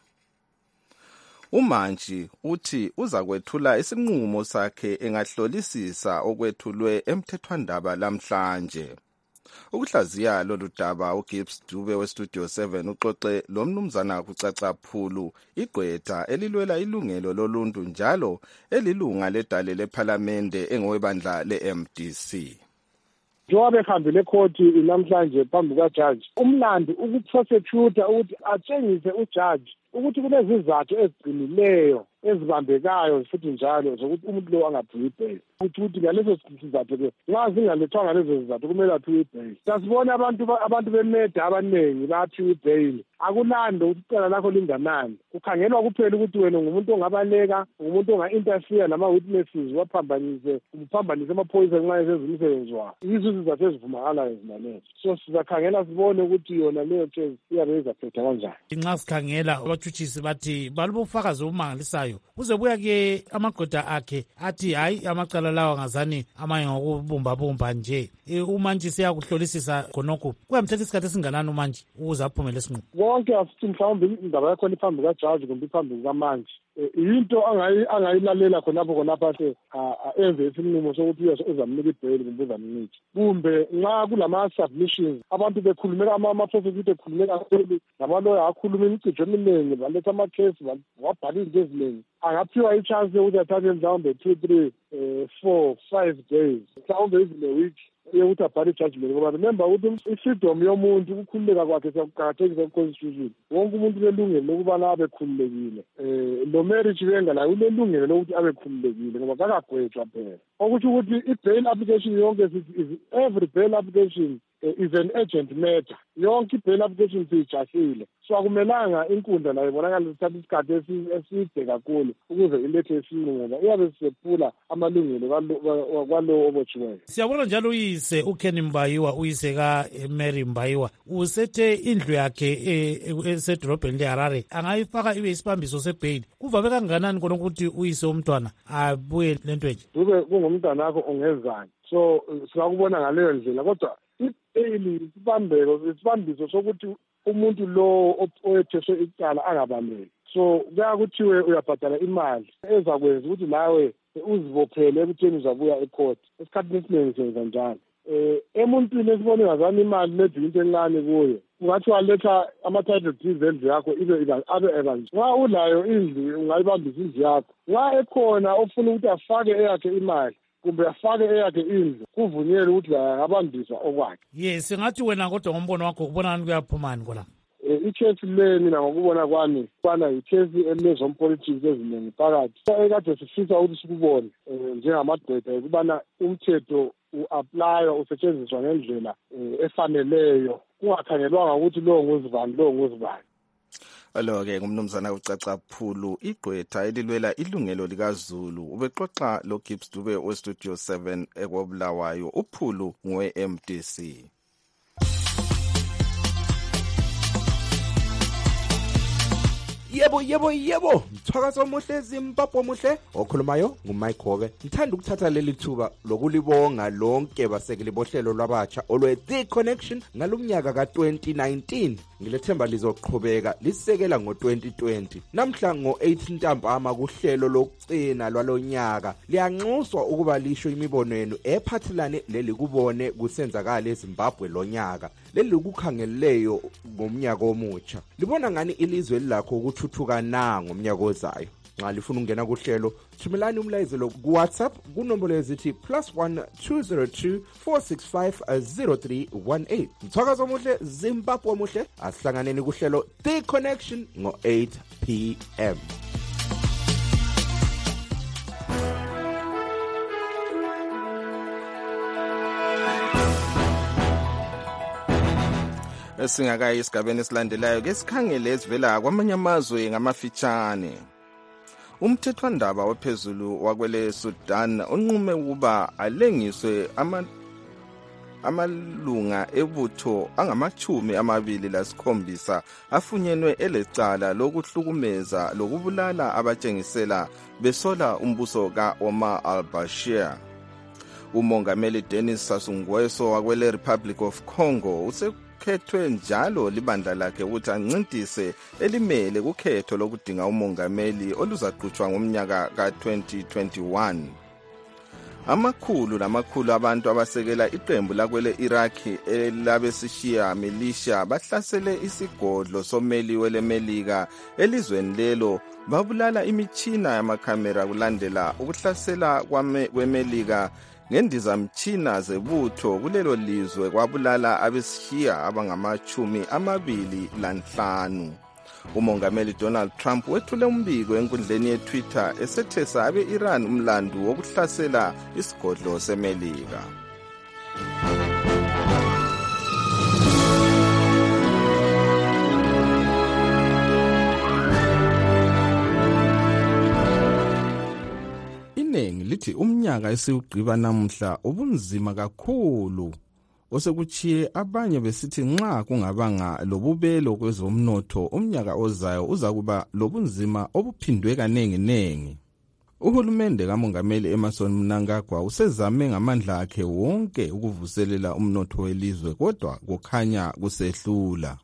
uMantshi uthi uza kwethula isinqumo sakhe engahlolisisa okwethulwe emthethwandaba lamhlanje. Ukuhlaziya lolu daba uGibbs Dube weStudio 7 uxoxe lo mnumzana kucacaphulu igqwetha elilwela ilungelo loluntu njalo elilunga ledale lephalamende engowebandla leMDC. Njengoba behambile ecourt namhlanje phambi kajaji, umlandi ukuprosecutor ukuthi atshengise ujaji ukuthi kunezizathu eziqinileyo ezibambekayo futhi njalo zokuthi umuntu lo angaphiwe ibail. Ukuthi ngalezo sizathu ke nxa zingalethwanga lezo zizathu kumele aphiwe ibail. Sasibona abantu bemeda abaningi baphiwe ibail. Akulando ukuthi icala lakho linganani. Kukhangelwa kuphela ukuthi wena ngumuntu ongabaleka, ngumuntu onga-interfere nama-witnesses waphambanise amaphoyisa nxa esenza umsebenzi wawo. Yizo izizathu ezivumakalayo zinalezo. So sizakhangela sibone ukuthi yona leyo case iyabe izaphetha kanjani. Nxa sikhangela abatshutshisi bathi balobufakazi obumangalisayo kuze buya-ke amagqwetha akhe athi hayi amacala lawa ngazani amanye ngokubumbabumba nje. uMantshi siyakuhlolisisa khonokho kuyamthetha isikhathi esinganani uMantshi ukuze aphumele esinqumo? Konke asithi mhlawumbe indaba yakhona iphambi kajaji kumbe iphambi kukaMantshi into angayilalela khonapho ase enze isinqumo sokuthi uzamnika ibail kumbe uzamniki. Kumbe nxa kulama-submissions abantu bekhulumeka ama-prosecutor ekhulumeka kakhulu namaloya akhuluma imicijo eminingi baletha amakhesi wabhala izinto eziningi, angaphiwa i-chance yokuthi athathe mhlawumbe 2, 3, 4, 5 days mhlawumbe even a week yokuthi abhale ijudgment. Ngoba remember ukuthi i-freedom yomuntu ukukhululeka kwakhe siyakuqakathekisa ku-constitution. Wonke umuntu ulelungelo lokubana abe khululekile. Lo Mary Chiwenga laye ulelungelo lokuthi abe khululekile ngoba kakagwetshwa phela. Okuthi ukuthi i-bail application yonke every bail application is an urgent matter. Yonke i-bail application siyijahile. So akumelanga inkundla nayo ibonakala ithatha isikhathi eside kakhulu ukuze ilethe isinqumo ngoba iyabe sisephula amalungelo kwalowo obotshiweyo. Siyabona njalo uyise uKenny Mbayiwa, uyise kaMary Mbayiwa, usethe indlu yakhe esedolobheni leHarare angayifaka ibe isibambiso sebail. Kuvame kanganani khona ukuthi uyise womntwana abuye lento enje? Kube kungumntwana wakho ongezani. So singakubona ngaleyo ndlela kodwa ibail isibambiso sokuthi umuntu lo oyetheswe icala angabambeki. So kuyakuthiwe uyabhadala imali ezakwenza ukuthi nawe uzibophele ekutheni uzabuya ecourt. Esikhathini esiningi senza njalo. Emuntwini esibone ngazana imali maybe into encane kuyo ungathi waletha ama-title deeds endlu yakho abe ebanje. Nxa ulayo indlu ungayibambisa indlu yakho. Nxa ekhona ofuna ukuthi afake eyakhe imali kumbe afake eyakhe indlu kuvunyelwe ukuthi angabambisa okwakhe. Yes, singathi wena kodwa ngombono wakho kubonani kuyaphumani khona? Ikhesi le mina ngokubona kwami kwana ikhesi elezompolitics eziningi phakathi. Ekade sifisa ukuthi sikubone njengamagqwetha ukubana umthetho u-applywa usetshenziswa ngendlela efaneleyo kungakhangelwanga ukuthi lo nguzibani. Alo-ke ngumnumzana ucacaphulu igqwetha elilwela ilungelo likaZulu ubexoxa loGibbs Dube weStudio 7 ekobulawayo uphulu ngowe-MDC. Yebo. Mthakazo omuhle Zimbabwe omuhle. Okhulumayo nguMike Hobe. Ngithanda ukuthatha leli thuba lokulibonga lonke basekeli bohlelo lwabatsha olwe The Connection ngalomnyaka ka2019. Ngilethemba lizoqhubeka lisekela ngo2020. Namhla ngo8 Ntambama kuhlelo lokugcina lwalonyaka liyanxuswa ukuba lisho imibono yenu ephathelane leli kubone kusenzakala eZimbabwe lonyaka. Leli kukhangeleleyo ngomnyaka omutsha. Libona ngani ilizwe lakho ukuthuthuka na ngomnyaka ozayo? Nxa lifuna ukungena kuhlelo, thumelani umlayezelo ku WhatsApp kunombolo ezithi +1 202 465 0318. Mthakazo omuhle Zimbabwe omuhle, asihlanganeni kuhlelo The Connection ngo8 p.m. Singakayi esigabeni esilandelayo ke sikhangele esivela kwamanye amazwe ngamafitshane. Umthethwandaba ophezulu wakwele Sudan unqume ukuba alengiswe amalunga ebutho angama-27 afunyenwe elecala lokuhlukumeza lokubulala abatshengisela besola umbuso ka-Omar al-Bashir. Umongameli Denis Sassou Nguesso wakwele Republic of Congo khethwe njalo libandla lakhe ukuthi ancintise elimele kukhetho lokudinga umongameli oluzaqhutshwa ngomnyaka ka2021. Amakhulu abantu abasekela iqembu lakwele Iraqi elabesishiya militia bahlasele isigodlo someli welemelika elizweni lelo babulala imitshina yamakhamera kulandela ukuhlasela kwemelika ngendizamtshina zebutho kulelo lizwe kwabulala abeshiya abangama-25. Umongameli Donald Trump wethule umbiko enkundleni yeTwitter esethesa abe-Iran umlandu wokuhlasela isigodlo semelika. Iningi lithi umnyaka esiwugqiba namhla ubunzima kakhulu osekuchiye abanye besithi nxa kungabanga lobubelo kwezomnotho umnyaka ozayo uzakuba lobunzima obuphindwe kanengi. Uhulumende kamongameli Emmerson Mnangagwa usezame ngamandla akhe wonke ukuvuselela umnotho welizwe kodwa kukhanya kusehlula.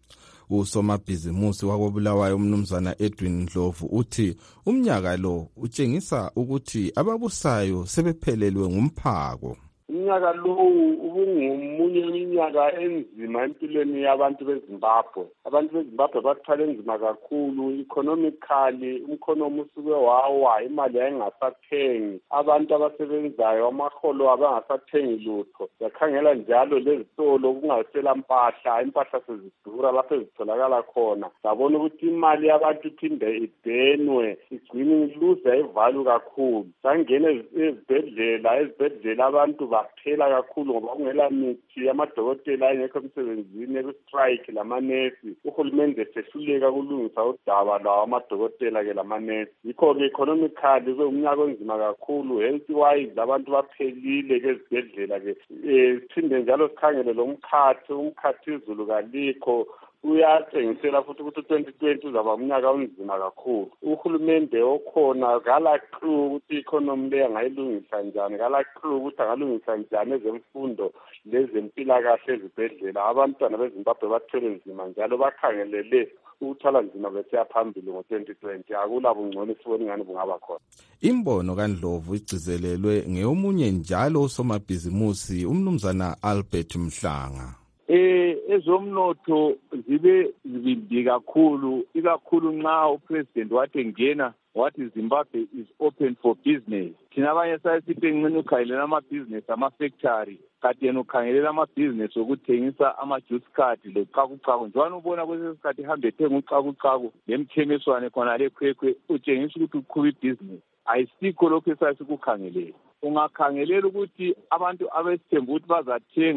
Usomabhizimusi wakobulawayo umnumzana Edwin Ndlovu uthi umnyaka lo utshengisa ukuthi ababusayo sebephelelwe ngumphako. Umnyaka lowu ubungomunye iminyaka enzima empilweni yabantu beZimbabwe. Abantu beZimbabwe bathwala enzima kakhulu economically, umkhonomi usuke wawa, imali yayingasathengi, abantu abasebenzayo amaholo abangasathengi lutho. Yakhangela njalo lezitolo kungasela impahla sezidura lapho ezitholakala khona. Sabona ukuthi imali yabantu iphinde idenwe, igcine iluza ivalue kakhulu. Sangena ezibhedlela abantu baphela kakhulu ngoba kungela mithi, amadokotela ayengekho emsebenzini, ekustrike lamanesi. Uhulumende esehluleka kulungisa udaba lawo amadokotela ke lamanesi. Yikho-ke economically umnyaka onzima kakhulu, health wise abantu baphelile ke ezibhedlela ke. Siphinde njalo sikhangele lo umkhathi izulu kalikho. Uyatshengisela futhi ukuthi 2020 uzaba umnyaka onzima kakhulu. Uhulumende okhona kala clue ukuthi economy le angayilungisa njani, kala clue ukuthi angalungisa njani ezemfundo lezempilakahle ezibhedlela. Abantwana beZimbabwe bathwele nzima njalo bakhangelele ukuthwala nzima besiya phambili ngo-2020. Akula bungcono sibona ingani bungaba khona. Imbono kaNdlovu igcizelelwe ngeomunye njalo usomabhizimusi umnumzana Albert Mhlanga. Ezomnotho zibe zibindi kakhulu, ikakhulu nxa upresident wathi ngena wathi Zimbabwe is open for business. Thina abanye sayisithi ngene ukhangelela ama-business ama-factory, kati yena ukhangelela ama-business okuthengisa ama-juice card locakucaku. Njalo ubona kwesinye isikhathi ihambe ethenga ucakucaku lemthemiswane khona lekhwekhwe, utshengisa ukuthi uqhuba ibhizinesi. Ayisikho lokho esasikukhangelelela. Ungakhangelela ukuthi abantu abesithemba ukuthi bazathenga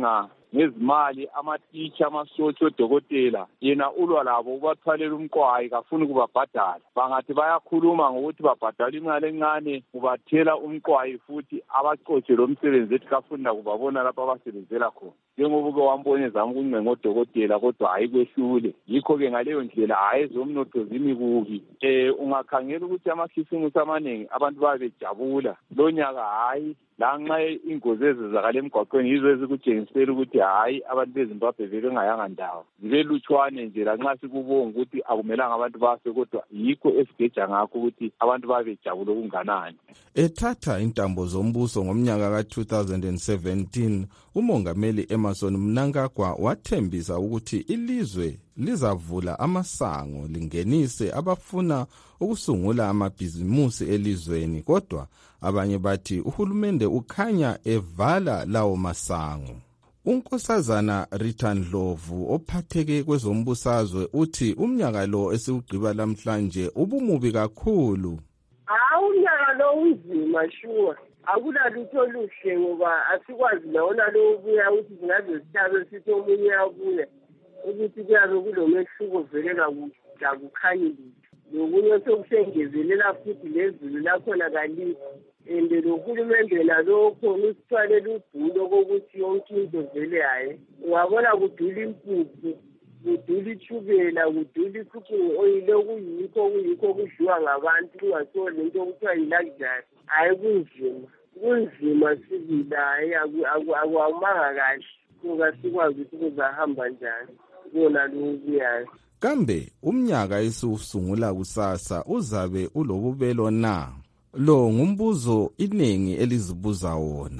ngezimali, amatitsha, amasotsha, odokotela, yena ulwa labo ubathwalela umqwayi, kafuni ukubabhadala. Bangathi bayakhuluma ngokuthi babhadala imali encane, ubathela umqwayi futhi abacotshe lo msebenzi ethi kafunda kubabona lapho abasebenzela khona. Njengoba uke wambone zami ukuncenga odokotela kodwa hayi kwehlule. Yikho-ke ngaleyo ndlela hayi ezomnotho zimi kubi. Ungakhangela ukuthi amakhisimusi amaningi abantu babejabula. Lo nyaka hayi lanxa ingozi ezizakala emgwaqweni yizo ezikutshengisela ukuthi hayi abantu beZimbabwe bebengayanga ndawo. Zibelutshwane nje lanxa sikubonga ukuthi akumelanga abantu bafe kodwa yikho esigeja ngakho ukuthi abantu babejabula okunganani. Ethatha intambo zombuso ngomnyaka ka-2017, umongameli Emmerson Mnangagwa wathembisa ukuthi ilizwe lizavula amasango lingenise abafuna ukusungula amabhizimusi elizweni, kodwa abanye bathi uhulumende ukhanya evala lawo masango. Unkosazana Rita Ndlovu ophatheke kwezombusazwe uthi umnyaka lo esiwugqiba namhlanje ubumubi kakhulu. Umnyaka lo unzima sure. Akulalutho oluhle ngoba asikwazi lona lo ubuya ukuthi singaze sithabe sithi omunye abuye ukuthi kuyabe kulomehluko velela kukhanye lutho. Lokunye sokusengezelela futhi lezulu lakhona kalikho. Andlohulumende nalokho usithwalela ubhulo kokuthi yonke into vele hayi. Ungabona kudula impuphu, kudula itshukela, kudula i-cooking oil okuyikho kudliwa ngabantu kungaso lento okuthiwa yi-luxury. Hayi kunzima sibila, hayi akwamanga kahle. Kungasikwazi ukuthi kuzahamba njani kona lokubuyayo. Kambe umnyaka esiwusungula kusasa uzabe ulobubelo na? Lo ngumbuzo iningi elizibuza wona.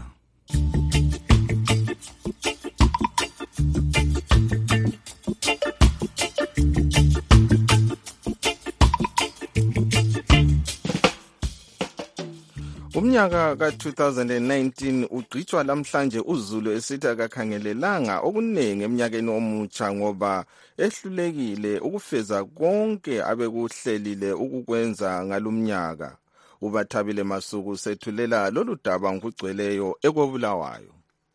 Umnyaka ka-2019 ugcitshwa lamhlanje uZulu esithi akakhangelelanga okuningi eminyakeni omutsha ngoba ehlulekile ukufeza konke abekuhlelile ukukwenza ngalumnyaka. UBathabile Masuku sethulela lolu daba ngokugcweleyo ekobulawayo.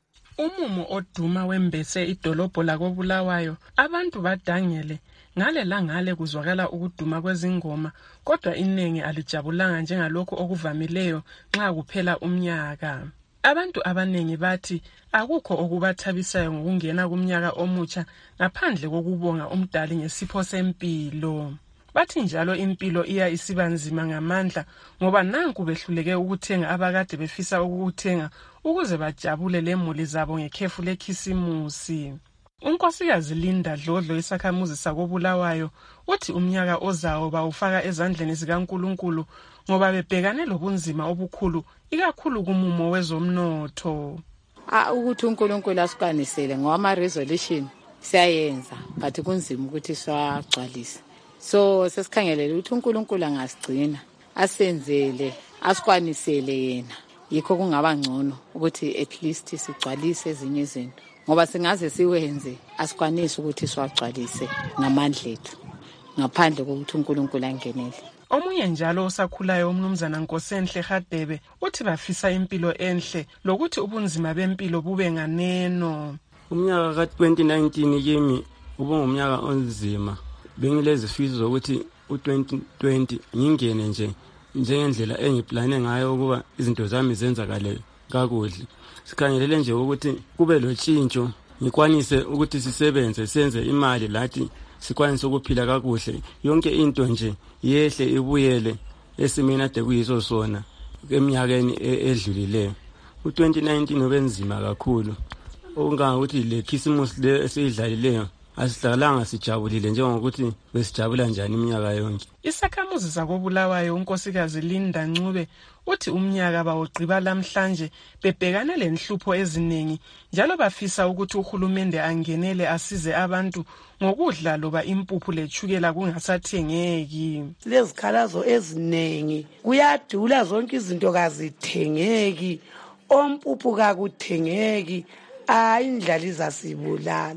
Umumo oduma wembese idolobho lakobulawayo, abantu badangele ngale langale kuzwakala ukuduma kwezingoma, kodwa iningi alijabulanga njengalokho okuvamileyo nxa kuphela umnyaka. Abantu abaningi bathi akukho okubathabisayo ngokungena kumnyaka omutsha ngaphandle kokubonga umdali ngesipho sempilo. Bathi njalo impilo iya isiba nzima ngamandla ngoba nanku behluleke ukuthenga abakade befisa ukuthenga ukuze bajabule lemuli zabo ngekhefu lekhisimusi. Unkosikazi Linda Dlodlo isakhamuzi sakobulawayo uthi umnyaka ozawo bawufaka ezandleni zikaNkulunkulu ngoba bebhekane lobunzima obukhulu ikakhulu kumumo wezomnotho. Ukuthi uNkulunkulu asikanisele ngama resolution siyayenza but kunzima ukuthi siwagcwalise. So sesikhangelele ukuthi uNkulunkulu angasigcina asenzele asikwanisele yena. Yikho kungaba ngcono ukuthi at least sigcwalise ezinye izinto ngoba singaze siwenze asikwanisi ukuthi siwagcwalise ngamandla ethu ngaphandle kokuthi uNkulunkulu angenele. Omunye njalo osakhulayo umnumzana Nkosenhle Hadebe uthi bafisa impilo enhle lokuthi ubunzima bempilo bube nganeno. Umnyaka ka-2019 kimi ubungumnyaka onzima. Bengilezifiso zokuthi u-2020 ngingene njengendlela engiplane ngayo ukuba izinto zami zenzakale kakuhle. Sikhangelele nje ukuthi kube lotshintsho, ngikwanise ukuthi sisebenze senze imali lathi sikwanise ukuphila kakuhle. Yonke into nje yehle ibuyele esimeni ade kuyiso sona eminyakeni edlulileyo. U-2019 ubenzima kakhulu. Okungangokuthi le Christmas le esiyidlalileyo asihlalanga sijabulile njengokuthi besijabula njani iminyaka yonke. Isakhamuzi sakobulawayo unkosikazi Linda Ncube uthi umnyaka bawugqiba lamhlanje bebhekane lenhlupho eziningi njalo bafisa ukuthi uhulumende angenele asize abantu ngokudla loba impuphu lechukela kungasathengeki. Lezikhalazo eziningi kuyadula, zonke izinto kazithengeki, ompuphu kakuthengeki, indlala izasibulala.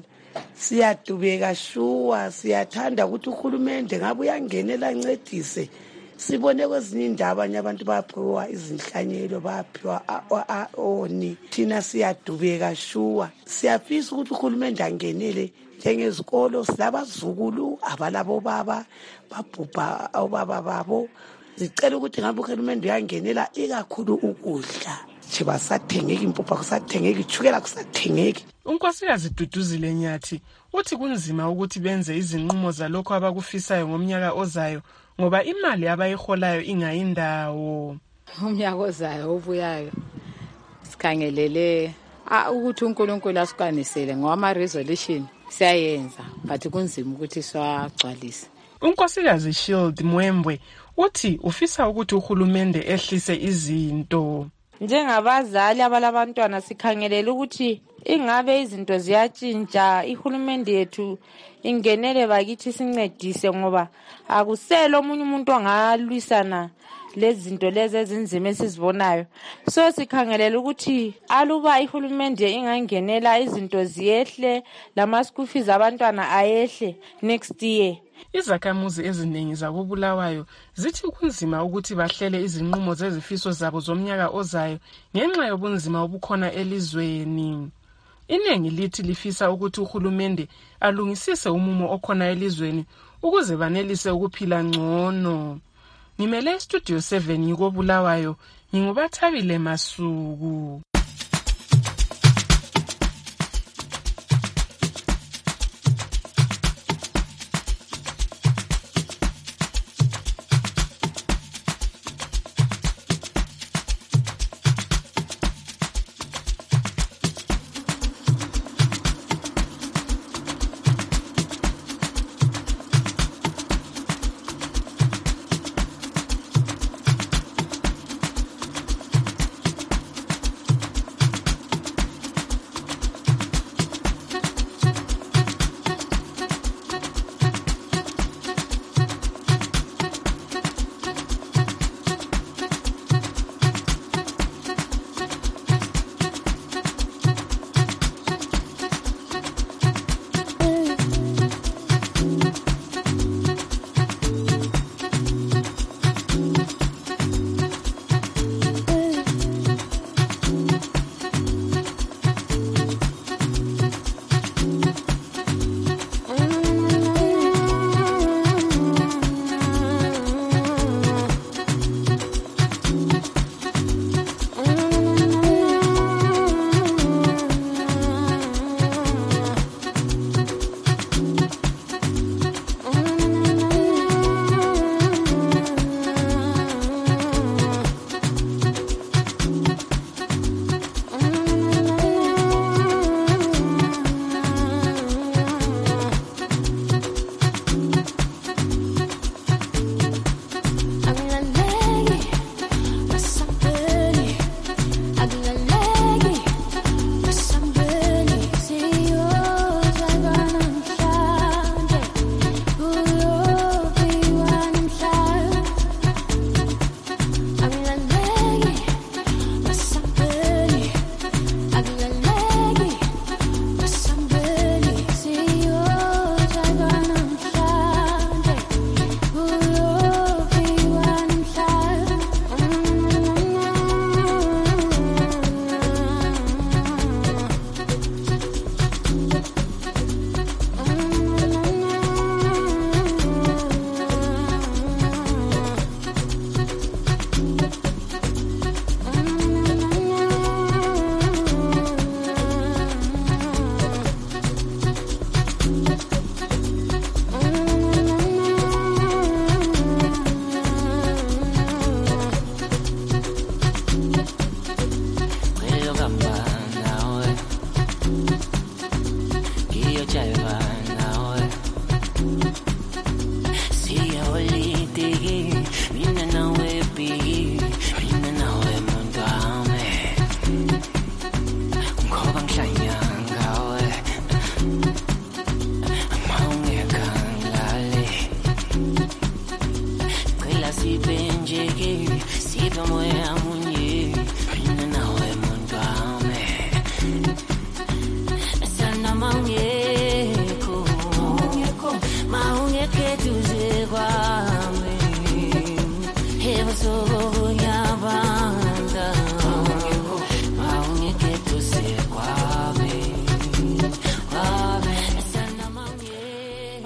Siyadubeka shuwa, siyathanda ukuthi uhulumende ngabe uyangenela ancedise sibone kwezinye indawo abanye abantu baphiwa izinhlanyelo baphiwa oni thina siyadubeka shuwa siyafisa ukuthi uhulumende angenele njengezikolo silabazukulu abalabo baba babhubha obaba babo zicela ukuthi ngabe uhulumende uyangenela ikakhulu ukudla nje basathengeki impupha kusathengeki ichukela kusathengeki. uNkosikazi Duduzile Nyathi uthi kunzima ukuthi benze izinqumo zalokho abakufisayo ngomnyaka ozayo ngoba imali abayiholayo ingayindawo. Umnyaka ozayo obuyayo sikhangelele ukuthi uNkulunkulu asikanisele ngama resolution siyayenza but kunzima ukuthi siwagcwalise. uNkosikazi Shield Mwembwe uthi ufisa ukuthi uhulumende ehlise izinto. Njengabazali abalabantwana sikhangelela ukuthi ingabe izinto ziyatshintsha ihulumende yethu ingenele bakithi sincedise ngoba akuselo omunye umuntu ongalwisana lezinto lezi ezinzima esizibonayo. So sikhangelela ukuthi aluba ihulumende ingangenela izinto ziyehle lama school fees abantwana ayehle next year. Izakhamuzi eziningi zakubulawayo zithi kunzima ukuthi bahlele izinqumo zezifiso zabo zomnyaka ozayo ngenxa yobunzima obukhona elizweni. Iningi lithi lifisa ukuthi uhulumende alungisise umumo okhona elizweni ukuze banelise ukuphila ngcono. Ngimele Studio 7 ngikobulawayo ngingubathabile Masuku.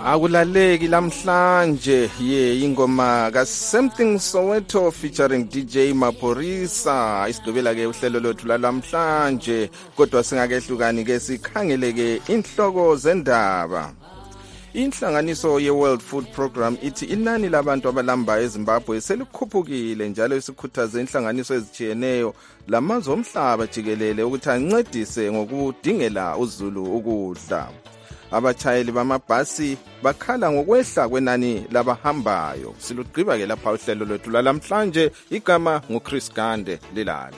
akulaleki lamhlanje ingoma ka Something Soweto featuring DJ Maphorisa isigqibela ke uhlelo lwethu lamhlanje kodwa singakehlukani ke sikhangeleke inhloko zendaba. Inhlanganiso ye-World Food Program ithi inani labantu abalamba eZimbabwe selikhuphukile njalo isikhuthaze inhlanganiso ezijiyeneyo lamazwe omhlaba jikelele ukuthi ancedise ngokudingela uzulu ukudla. Abatshayeli bamabhasi bakhala ngokwehla kwenani labahambayo. Silugqiba ke lapha uhlelo lwethu lamhlanje. Igama nguChris Gande Lilali.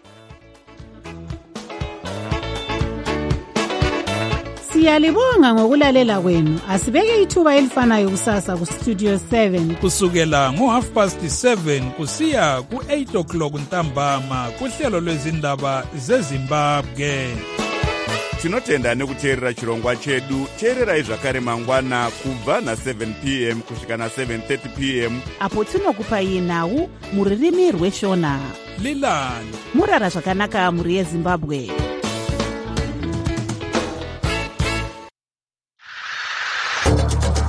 Siyalibonga ngokulalela kwenu. Asibeke ithuba elifanayo kusasa ku Studio 7 kusukela ngo7:30 kusiya ku8:00 ntambama kuhlelo lwezindaba zeZimbabwe. Tinotenda nekuteerera chirongwa chedu. Teererai zvakare mangwana kubva na7 p.m. kusvika na7:30 p.m. apo tinokupai nhau muririmi rweshona. Lilani murara zvakanaka muri yeZimbabwe.